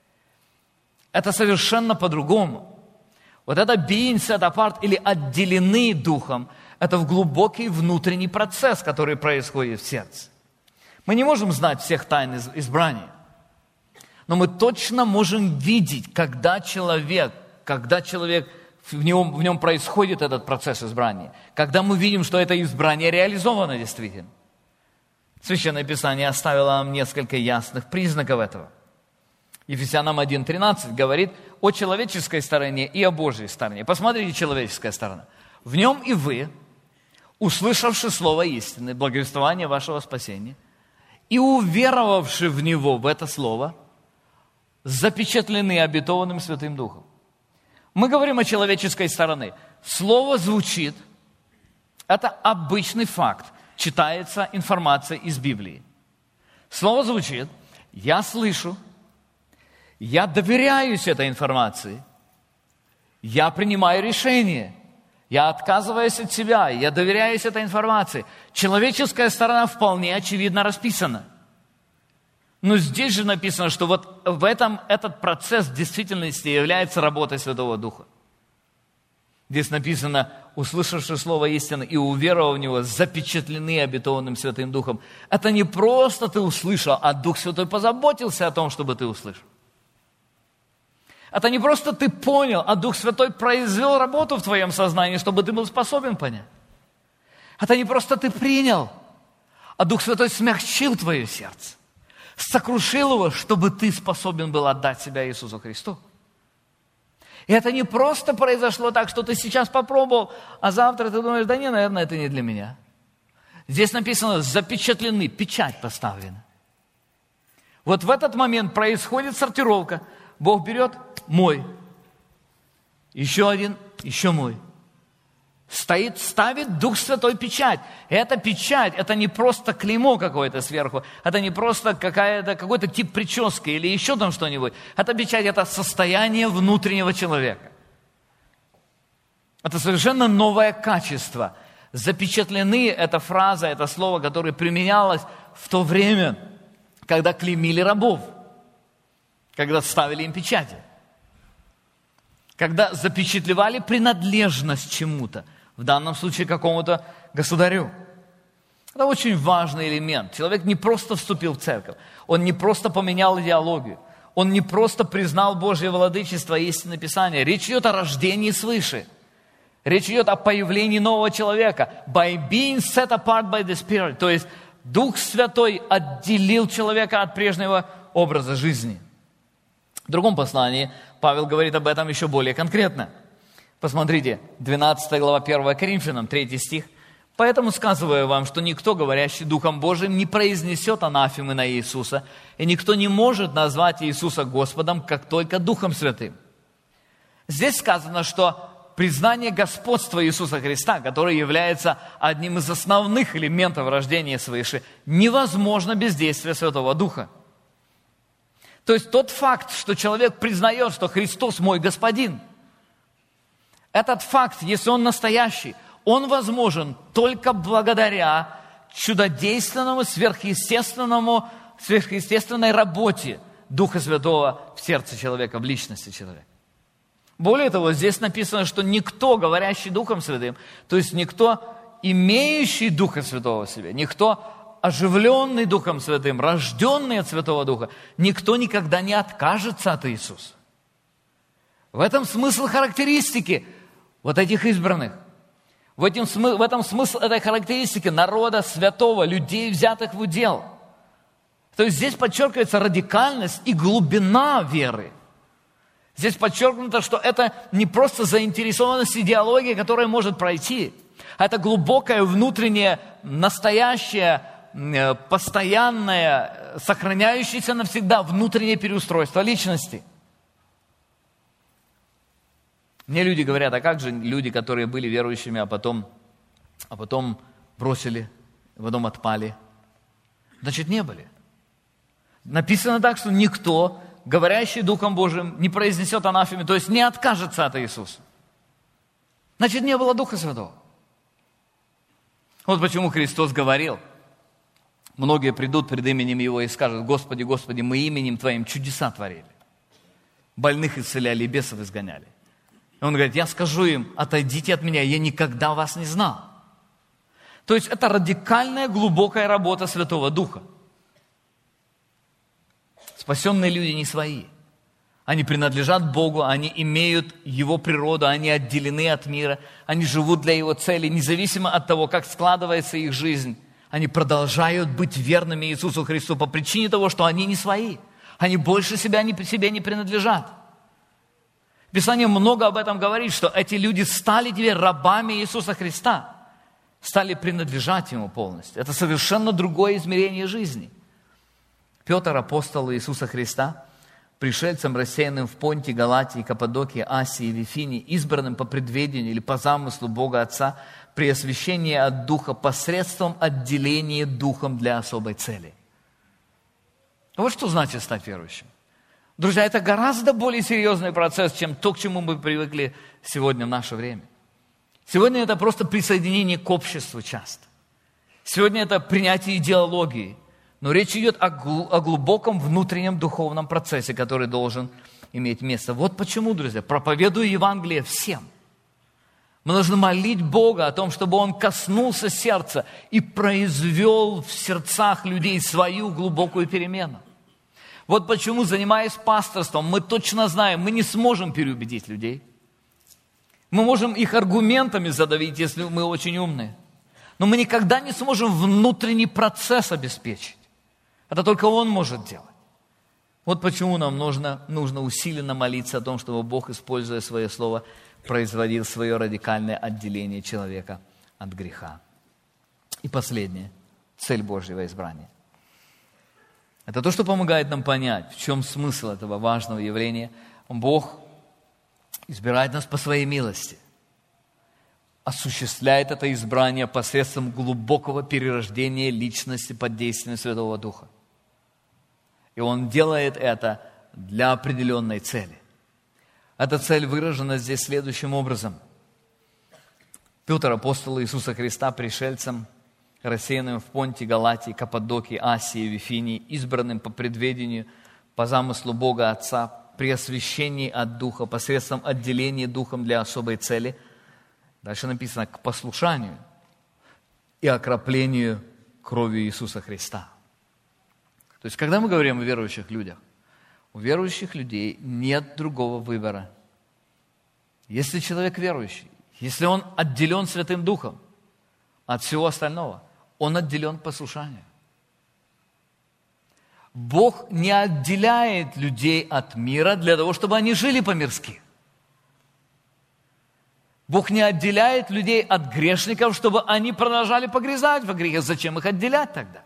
Это совершенно по-другому. Вот это being set apart или отделены Духом, это глубокий внутренний процесс, который происходит в сердце. Мы не можем знать всех тайн избрания, но мы точно можем видеть, когда человек в нем происходит этот процесс избрания, когда мы видим, что это избрание реализовано действительно. Священное Писание оставило нам несколько ясных признаков этого. Ефесянам 1:13 говорит о человеческой стороне и о Божьей стороне. Посмотрите, человеческая сторона. В нем и вы, услышавши слово истины, благовествование вашего спасения, и уверовавши в него, в это слово, запечатлены обетованным Святым Духом. Мы говорим о человеческой стороне. Слово звучит, это обычный факт, читается информация из Библии. Слово звучит, я слышу, я доверяюсь этой информации, я принимаю решение, я отказываюсь от себя, я доверяюсь этой информации. Человеческая сторона вполне очевидно расписана. Но здесь же написано, что вот в этом этот процесс в действительности является работой Святого Духа. Здесь написано, услышавши слово истины и уверовав в него, запечатлены обетованным Святым Духом. Это не просто ты услышал, а Дух Святой позаботился о том, чтобы ты услышал. Это не просто ты понял, а Дух Святой произвел работу в твоем сознании, чтобы ты был способен понять. Это не просто ты принял, а Дух Святой смягчил твое сердце, сокрушил его, чтобы ты способен был отдать себя Иисусу Христу. И это не просто произошло так, что ты сейчас попробовал, а завтра ты думаешь, да не, наверное, это не для меня. Здесь написано, запечатлены, печать поставлена. Вот в этот момент происходит сортировка. Бог берет мой, еще один, еще мой. Ставит Дух Святой печать. Эта печать, это не просто клеймо какое-то сверху, это не просто какой-то тип прически или еще там что-нибудь. Эта печать, это состояние внутреннего человека. Это совершенно новое качество. Запечатлены, эта фраза, это слово, которое применялось в то время, когда клеймили рабов, когда ставили им печати, когда запечатлевали принадлежность чему-то, в данном случае какому-то государю. Это очень важный элемент. Человек не просто вступил в церковь, он не просто поменял идеологию, он не просто признал Божье владычество и истинное Писание. Речь идет о рождении свыше. Речь идет о появлении нового человека. By being set apart by the Spirit. То есть Дух Святой отделил человека от прежнего образа жизни. В другом послании Павел говорит об этом еще более конкретно. Посмотрите, 12 глава 1 Коринфянам, 3 стих. «Поэтому сказываю вам, что никто, говорящий Духом Божиим, не произнесет анафемы на Иисуса, и никто не может назвать Иисуса Господом, как только Духом Святым». Здесь сказано, что признание господства Иисуса Христа, который является одним из основных элементов рождения свыше, невозможно без действия Святого Духа. То есть тот факт, что человек признает, что Христос мой Господин, этот факт, если он настоящий, он возможен только благодаря чудодейственному, сверхъестественной работе Духа Святого в сердце человека, в личности человека. Более того, здесь написано, что никто, говорящий Духом Святым, то есть никто, имеющий Духа Святого в себе, никто, оживленный Духом Святым, рожденный от Святого Духа, никто никогда не откажется от Иисуса. В этом смысл характеристики вот этих избранных. В этом смысл этой характеристики народа святого, людей, взятых в удел. То есть здесь подчеркивается радикальность и глубина веры. Здесь подчеркнуто, что это не просто заинтересованность идеологии, которая может пройти, а это глубокое внутреннее, настоящее, постоянное, сохраняющееся навсегда внутреннее переустройство личности. Мне люди говорят, а как же люди, которые были верующими, а потом бросили, потом отпали? Значит, не были. Написано так, что никто, говорящий Духом Божиим, не произнесет анафеме, то есть не откажется от Иисуса. Значит, не было Духа Святого. Вот почему Христос говорил, многие придут пред именем Его и скажут: Господи, Господи, мы именем Твоим чудеса творили, больных исцеляли, бесов изгоняли. И Он говорит: я скажу им: отойдите от меня, я никогда вас не знал. То есть это радикальная, глубокая работа Святого Духа. Спасенные люди не свои. Они принадлежат Богу, они имеют Его природу, они отделены от мира, они живут для Его цели, независимо от того, как складывается их жизнь. Они продолжают быть верными Иисусу Христу по причине того, что они не свои. Они больше себе не принадлежат. Писание много об этом говорит, что эти люди стали теперь рабами Иисуса Христа, стали принадлежать Ему полностью. Это совершенно другое измерение жизни. Петр, апостол Иисуса Христа, пришельцам, рассеянным в Понте, Галатии, Каппадокии, Асии, Вифинии, избранным по предведению или по замыслу Бога Отца, при освящении от Духа посредством отделения Духом для особой цели. Вот что значит стать верующим. Друзья, это гораздо более серьезный процесс, чем то, к чему мы привыкли сегодня в наше время. Сегодня это просто присоединение к обществу часто. Сегодня это принятие идеологии. Но речь идет о глубоком внутреннем духовном процессе, который должен иметь место. Вот почему, друзья, проповедую Евангелие всем. Мы должны молить Бога о том, чтобы Он коснулся сердца и произвел в сердцах людей свою глубокую перемену. Вот почему, занимаясь пасторством, мы точно знаем, мы не сможем переубедить людей. Мы можем их аргументами задавить, если мы очень умные. Но мы никогда не сможем внутренний процесс обеспечить. Это только Он может делать. Вот почему нам нужно усиленно молиться о том, чтобы Бог, используя Свое Слово, производил свое радикальное отделение человека от греха. И последнее, цель Божьего избрания. Это то, что помогает нам понять, в чем смысл этого важного явления. Бог избирает нас по Своей милости, осуществляет это избрание посредством глубокого перерождения личности под действием Святого Духа. И Он делает это для определенной цели. Эта цель выражена здесь следующим образом. Петр, апостол Иисуса Христа, пришельцам, рассеянным в Понте, Галатии, Каппадокии, Асии, Вифинии, избранным по предведению, по замыслу Бога Отца, при освящении от Духа, посредством отделения Духом для особой цели. Дальше написано: к послушанию и окроплению кровью Иисуса Христа. То есть, когда мы говорим о верующих людях, у верующих людей нет другого выбора. Если человек верующий, если он отделен Святым Духом от всего остального, он отделен послушанием. Бог не отделяет людей от мира для того, чтобы они жили по-мирски. Бог не отделяет людей от грешников, чтобы они продолжали погрязать во грехе. Зачем их отделять тогда?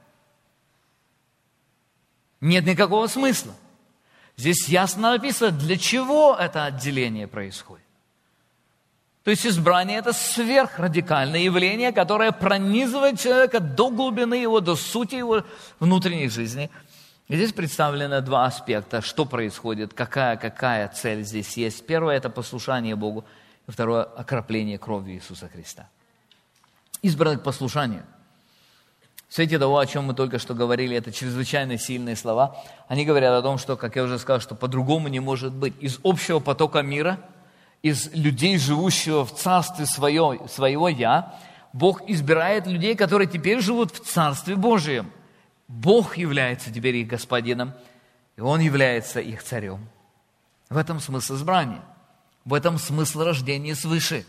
Нет никакого смысла. Здесь ясно написано, для чего это отделение происходит. То есть избрание – это сверхрадикальное явление, которое пронизывает человека до глубины его, до сути его внутренней жизни. И здесь представлены два аспекта, что происходит, какая цель здесь есть. Первое – это послушание Богу, и второе – окропление кровью Иисуса Христа. Избраны к послушанию. В свете того, о чем мы только что говорили, это чрезвычайно сильные слова. Они говорят о том, что, как я уже сказал, что по-другому не может быть. Из общего потока мира из людей, живущего в царстве своего «я», Бог избирает людей, которые теперь живут в Царстве Божьем. Бог является теперь их господином, и Он является их царем. В этом смысл избрания. В этом смысл рождения свыше.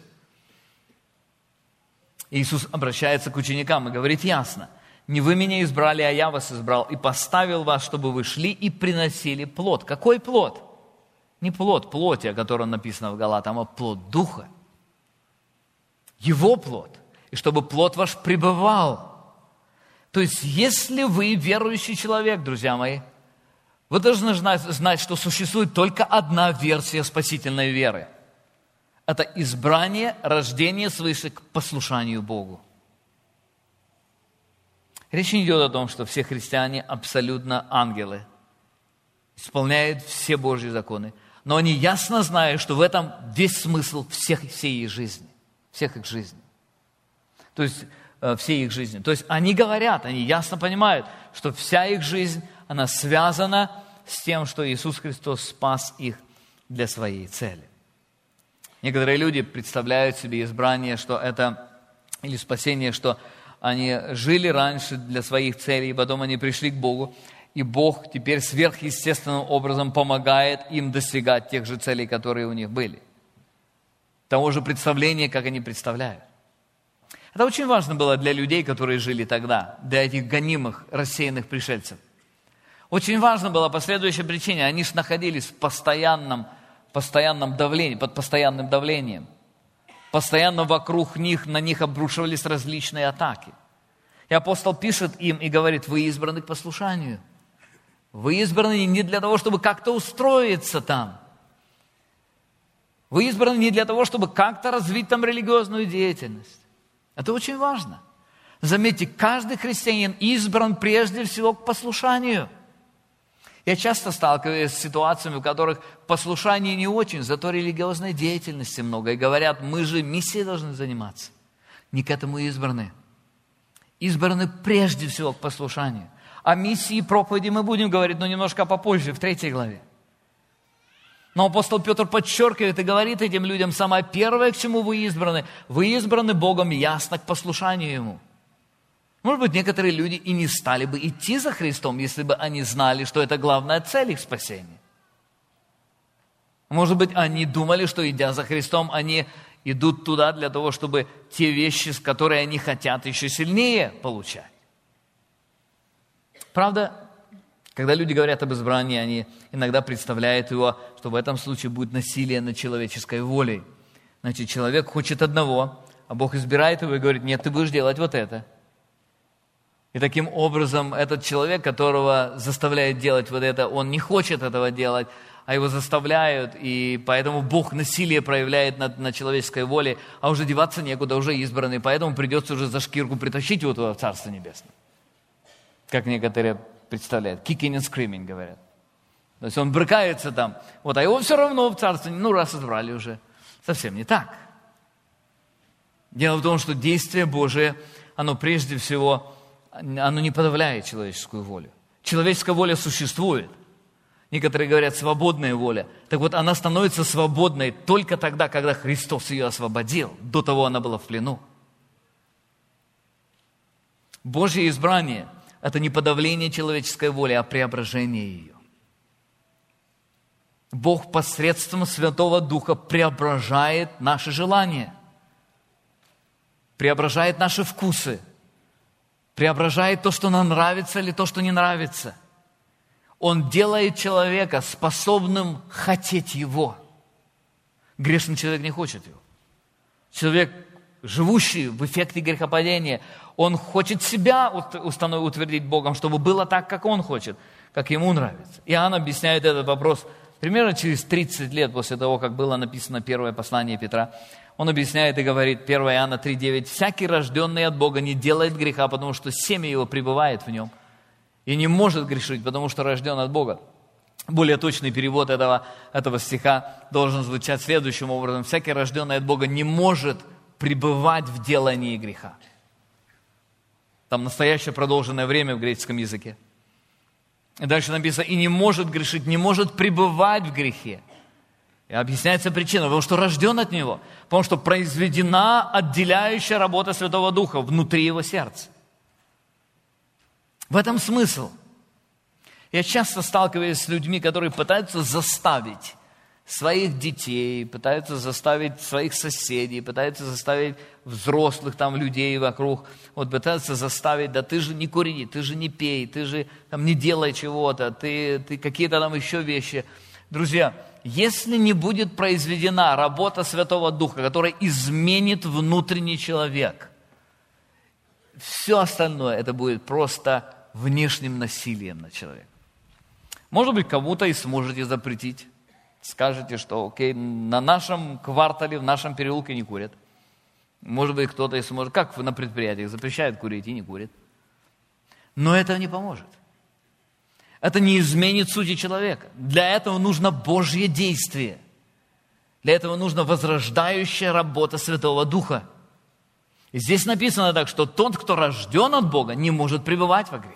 Иисус обращается к ученикам и говорит ясно: «Не вы меня избрали, а я вас избрал и поставил вас, чтобы вы шли и приносили плод». Какой плод? Не плод плоти, о котором написано в Галатам, а плод Духа. Его плод. И чтобы плод ваш пребывал. То есть, если вы верующий человек, друзья мои, вы должны знать, что существует только одна версия спасительной веры. Это избрание, рождение свыше к послушанию Богу. Речь не идет о том, что все христиане абсолютно ангелы, исполняют все Божьи законы, но они ясно знают, что в этом весь смысл всей их жизни, всех их жизней. То есть, всей их жизни. То есть, они говорят, они ясно понимают, что вся их жизнь, она связана с тем, что Иисус Христос спас их для своей цели. Некоторые люди представляют себе избрание, что это, или спасение, что они жили раньше для своих целей, и потом они пришли к Богу, и Бог теперь сверхъестественным образом помогает им достигать тех же целей, которые у них были. Того же представления, как они представляют. Это очень важно было для людей, которые жили тогда, для этих гонимых, рассеянных пришельцев. Очень важно было по следующей причине. Они же находились в постоянном давлении, под постоянным давлением. Постоянно вокруг них, на них обрушивались различные атаки. И апостол пишет им и говорит: вы избраны к послушанию. Вы избраны не для того, чтобы как-то устроиться там. Вы избраны не для того, чтобы как-то развить там религиозную деятельность. Это очень важно. Заметьте, каждый христианин избран прежде всего к послушанию. Я часто сталкиваюсь с ситуациями, в которых послушание не очень, зато религиозной деятельности много. И говорят: мы же миссией должны заниматься. Не к этому избраны. Избраны прежде всего к послушанию. О миссии и проповеди мы будем говорить, но немножко попозже, в 3 главе. Но апостол Петр подчеркивает и говорит этим людям: самое первое, к чему вы избраны Богом ясно к послушанию Ему. Может быть, некоторые люди и не стали бы идти за Христом, если бы они знали, что это главная цель их спасения. Может быть, они думали, что, идя за Христом, они идут туда для того, чтобы те вещи, которые они хотят, еще сильнее получать. Правда, когда люди говорят об избрании, они иногда представляют его, что в этом случае будет насилие над человеческой волей. Значит, человек хочет одного, а Бог избирает его и говорит: нет, ты будешь делать вот это. И таким образом этот человек, которого заставляют делать вот это, он не хочет этого делать, а его заставляют, и поэтому Бог насилие проявляет над человеческой волей, а уже деваться некуда, уже избранный, поэтому придется уже за шкирку притащить его туда в Царство Небесное. Как некоторые представляют. Kicking and screaming, говорят. То есть он брыкается там, вот, а его все равно в Царство, раз избрали уже. Совсем не так. Дело в том, что действие Божие, оно прежде всего, оно не подавляет человеческую волю. Человеческая воля существует. Некоторые говорят, свободная воля. Так вот, она становится свободной только тогда, когда Христос ее освободил. До того она была в плену. Божье избрание – это не подавление человеческой воли, а преображение ее. Бог посредством Святого Духа преображает наши желания, преображает наши вкусы, преображает то, что нам нравится, или то, что не нравится. Он делает человека способным хотеть Его. Грешный человек не хочет Его. Человек, живущий в эффекте грехопадения, он хочет себя утвердить Богом, чтобы было так, как он хочет, как ему нравится. Иоанн объясняет этот вопрос примерно через 30 лет после того, как было написано первое послание Петра. Он объясняет и говорит, 1 Иоанна 3,9: «Всякий, рожденный от Бога, не делает греха, потому что семя его пребывает в нем, и не может грешить, потому что рожден от Бога». Более точный перевод этого стиха должен звучать следующим образом: «Всякий, рожденный от Бога, не может пребывать в делании греха». Там настоящее продолженное время в греческом языке. И дальше написано: «И не может грешить, не может пребывать в грехе». И объясняется причина, потому что рожден от Него, потому что произведена отделяющая работа Святого Духа внутри его сердца. В этом смысл. Я часто сталкиваюсь с людьми, которые пытаются заставить своих детей, пытаются заставить своих соседей, пытаются заставить взрослых там людей вокруг, вот пытаются заставить, да ты же не кури, ты же не пей, ты же там не делай чего-то, ты какие-то там еще вещи. Друзья, если не будет произведена работа Святого Духа, которая изменит внутренний человек, все остальное это будет просто внешним насилием над человеком. Может быть, кому-то и сможете запретить. Скажете, что окей, на нашем квартале, в нашем переулке не курят. Может быть, кто-то и сможет. Как на предприятиях запрещают курить и не курят. Но это не поможет. Это не изменит сути человека. Для этого нужно Божье действие. Для этого нужна возрождающая работа Святого Духа. И здесь написано так, что тот, кто рожден от Бога, не может пребывать во грехе.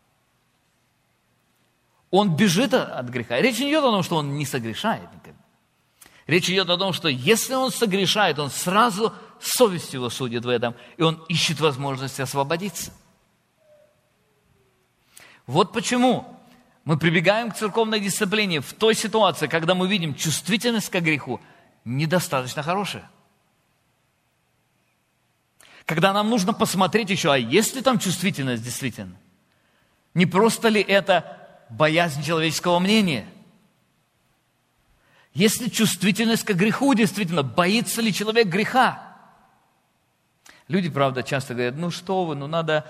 Он бежит от греха. Речь не идет о том, что он не согрешает никогда. Речь идет о том, что если он согрешает, он сразу совесть его судит в этом, и он ищет возможности освободиться. Вот почему мы прибегаем к церковной дисциплине в той ситуации, когда мы видим чувствительность к греху недостаточно хорошая. Когда нам нужно посмотреть еще, а есть ли там чувствительность действительно? Не просто ли это боязнь человеческого мнения? Есть ли чувствительность к греху действительно? Боится ли человек греха? Люди, правда, часто говорят, ну что вы, надо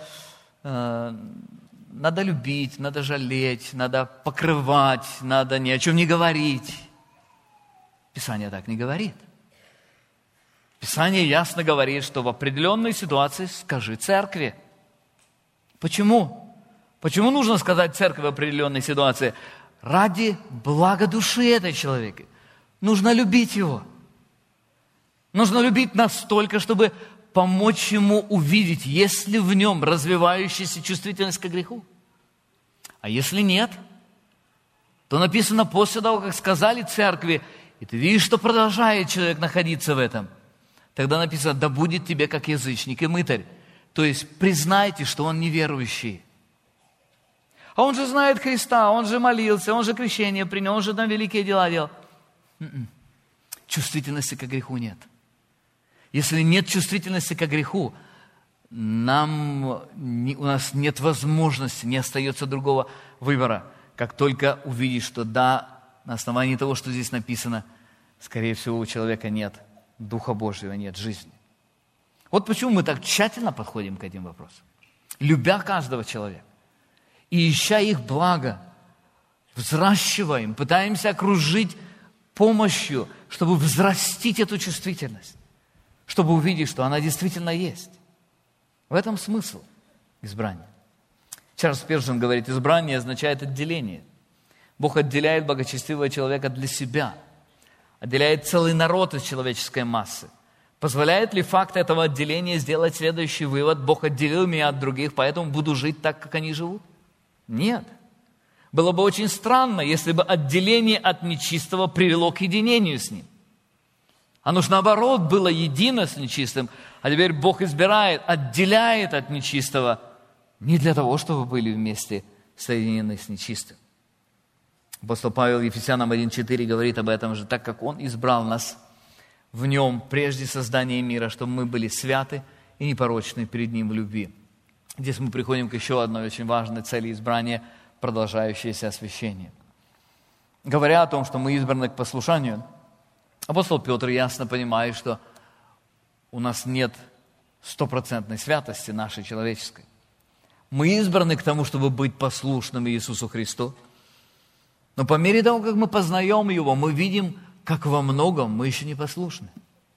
любить, надо жалеть, надо покрывать, надо ни о чем не говорить. Писание так не говорит. Писание ясно говорит, что в определенной ситуации скажи церкви. Почему? Почему нужно сказать церкви в определенной ситуации? Ради блага души этого человека. Нужно любить его. Нужно любить настолько, чтобы помочь ему увидеть, есть ли в нем развивающаяся чувствительность к греху. А если нет, то написано после того, как сказали церкви, и ты видишь, что продолжает человек находиться в этом, тогда написано, да будет тебе как язычник и мытарь. То есть признайте, что он неверующий. А он же знает Христа, он же молился, он же крещение принял, он же там великие дела делал. Чувствительности к греху нет. Если нет чувствительности к греху, у нас нет возможности, не остается другого выбора, как только увидеть, что да, на основании того, что здесь написано, скорее всего, у человека нет Духа Божьего, нет жизни. Вот почему мы так тщательно подходим к этим вопросам. Любя каждого человека и ища их благо, взращиваем, пытаемся окружить помощью, чтобы взрастить эту чувствительность, чтобы увидеть, что она действительно есть. В этом смысл избрания. Чарльз Спержен говорит, избрание означает отделение. Бог отделяет благочестивого человека для себя, отделяет целый народ из человеческой массы. Позволяет ли факт этого отделения сделать следующий вывод? Бог отделил меня от других, поэтому буду жить так, как они живут? Нет. Было бы очень странно, если бы отделение от нечистого привело к единению с ним. Оно же наоборот было едино с нечистым, а теперь Бог избирает, отделяет от нечистого не для того, чтобы были вместе соединены с нечистым. Апостол Павел Ефесянам 1:4 говорит об этом же, так как Он избрал нас в Нем прежде создания мира, чтобы мы были святы и непорочны перед Ним в любви. Здесь мы приходим к еще одной очень важной цели избрания – продолжающееся освящение. Говоря о том, что мы избраны к послушанию, апостол Петр ясно понимает, что у нас нет стопроцентной святости нашей человеческой. Мы избраны к тому, чтобы быть послушными Иисусу Христу. Но по мере того, как мы познаем Его, мы видим, как во многом мы еще не послушны.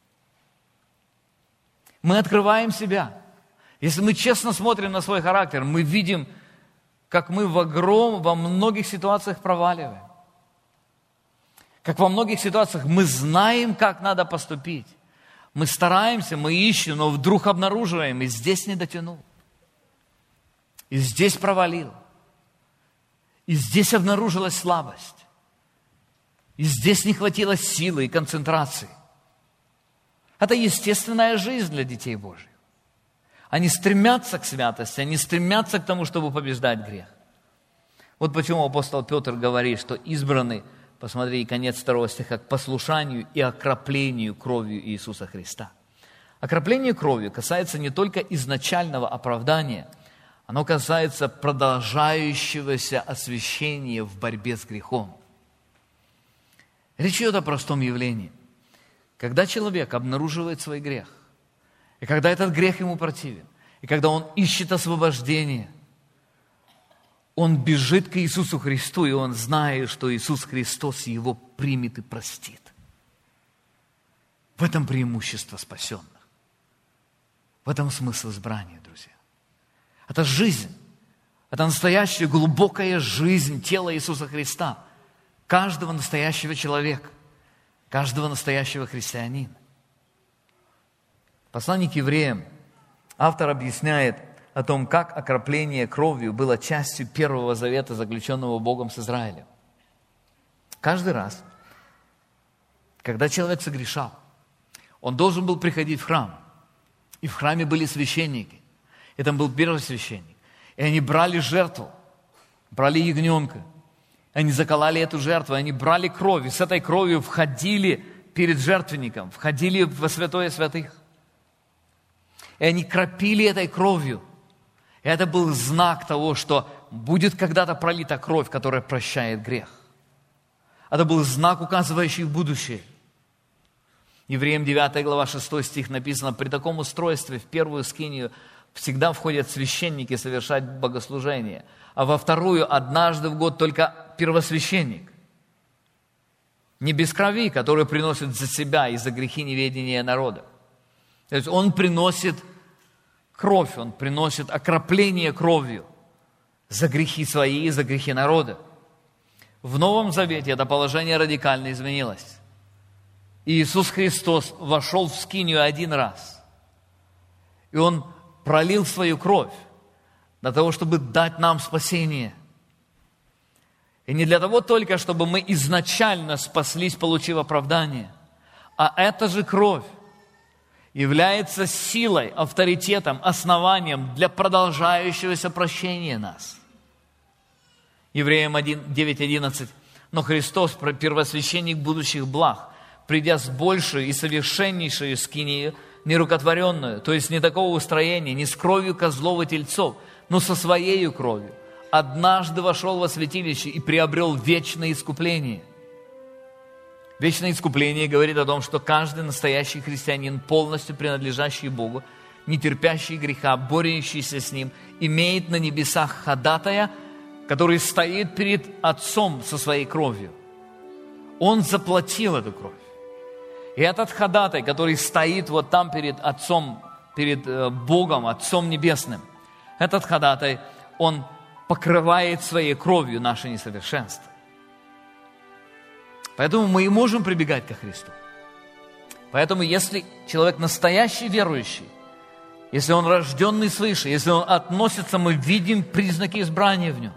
Мы открываем себя. Если мы честно смотрим на свой характер, мы видим, как мы во многих ситуациях проваливаем. Как во многих ситуациях мы знаем, как надо поступить. Мы стараемся, мы ищем, но вдруг обнаруживаем, и здесь не дотянул. И здесь провалил. И здесь обнаружилась слабость. И здесь не хватило силы и концентрации. Это естественная жизнь для детей Божьих. Они стремятся к святости, они стремятся к тому, чтобы побеждать грех. Вот почему апостол Петр говорит, что избраны, посмотри, конец 2 стиха, к послушанию и окроплению кровью Иисуса Христа. Окропление кровью касается не только изначального оправдания, оно касается продолжающегося освящения в борьбе с грехом. Речь идет о простом явлении. Когда человек обнаруживает свой грех, и когда этот грех ему противен, и когда он ищет освобождения, он бежит к Иисусу Христу, и он знает, что Иисус Христос его примет и простит. В этом преимущество спасенных. В этом смысл избрания, друзья. Это жизнь. Это настоящая глубокая жизнь тела Иисуса Христа. Каждого настоящего человека. Каждого настоящего христианина. В послании к евреям автор объясняет о том, как окропление кровью было частью Первого Завета, заключенного Богом с Израилем. Каждый раз, когда человек согрешал, он должен был приходить в храм. И в храме были священники. И там был первосвященник. И они брали жертву, брали ягненка. Они закололи эту жертву, они брали кровь. И с этой кровью входили перед жертвенником, входили во святое святых. И они кропили этой кровью. И это был знак того, что будет когда-то пролита кровь, которая прощает грех. Это был знак, указывающий в будущее. Евреям 9 глава 6 стих написано: при таком устройстве в первую скинию всегда входят священники совершать богослужение, а во вторую однажды в год только первосвященник. Не без крови, которую приносит за себя и за грехи неведения народа. То есть он приносит кровь, он приносит окропление кровью за грехи свои и за грехи народа. В Новом Завете это положение радикально изменилось. Иисус Христос вошел в скинию один раз. И Он пролил свою кровь для того, чтобы дать нам спасение. И не для того только, чтобы мы изначально спаслись, получив оправдание, а эта же кровь является силой, авторитетом, основанием для продолжающегося прощения нас. Евреям 9:11. Но Христос, первосвященник будущих благ, придя с большей и совершеннейшей скинию, нерукотворенную, то есть не такого устроения, не с кровью козлов и тельцов, но со своею кровью, однажды вошел во святилище и приобрел вечное искупление. Вечное искупление говорит о том, что каждый настоящий христианин, полностью принадлежащий Богу, не терпящий греха, борющийся с Ним, имеет на небесах ходатая, который стоит перед Отцом со своей кровью. Он заплатил эту кровь. И этот ходатай, который стоит вот там перед Отцом, перед Богом, Отцом Небесным, этот ходатай, он покрывает своей кровью наше несовершенство. Поэтому мы и можем прибегать ко Христу. Поэтому если человек настоящий верующий, если он рожденный свыше, если он относится, мы видим признаки избрания в нем,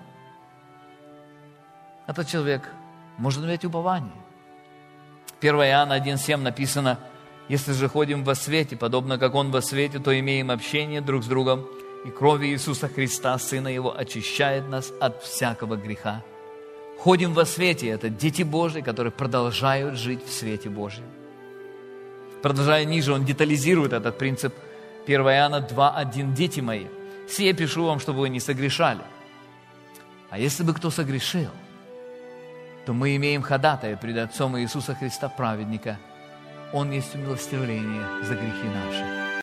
этот человек может иметь упование. 1 Иоанна 1,7 написано: «Если же ходим во свете, подобно как Он во свете, то имеем общение друг с другом, и кровь Иисуса Христа, Сына Его, очищает нас от всякого греха». Ходим во свете – это дети Божьи, которые продолжают жить в свете Божьем. Продолжая ниже, он детализирует этот принцип. 1 Иоанна 2,1: «Дети мои, сие пишу вам, чтобы вы не согрешали. А если бы кто согрешил, то мы имеем ходатая пред Отцом Иисуса Христа, праведника. Он есть умилостивление за грехи наши».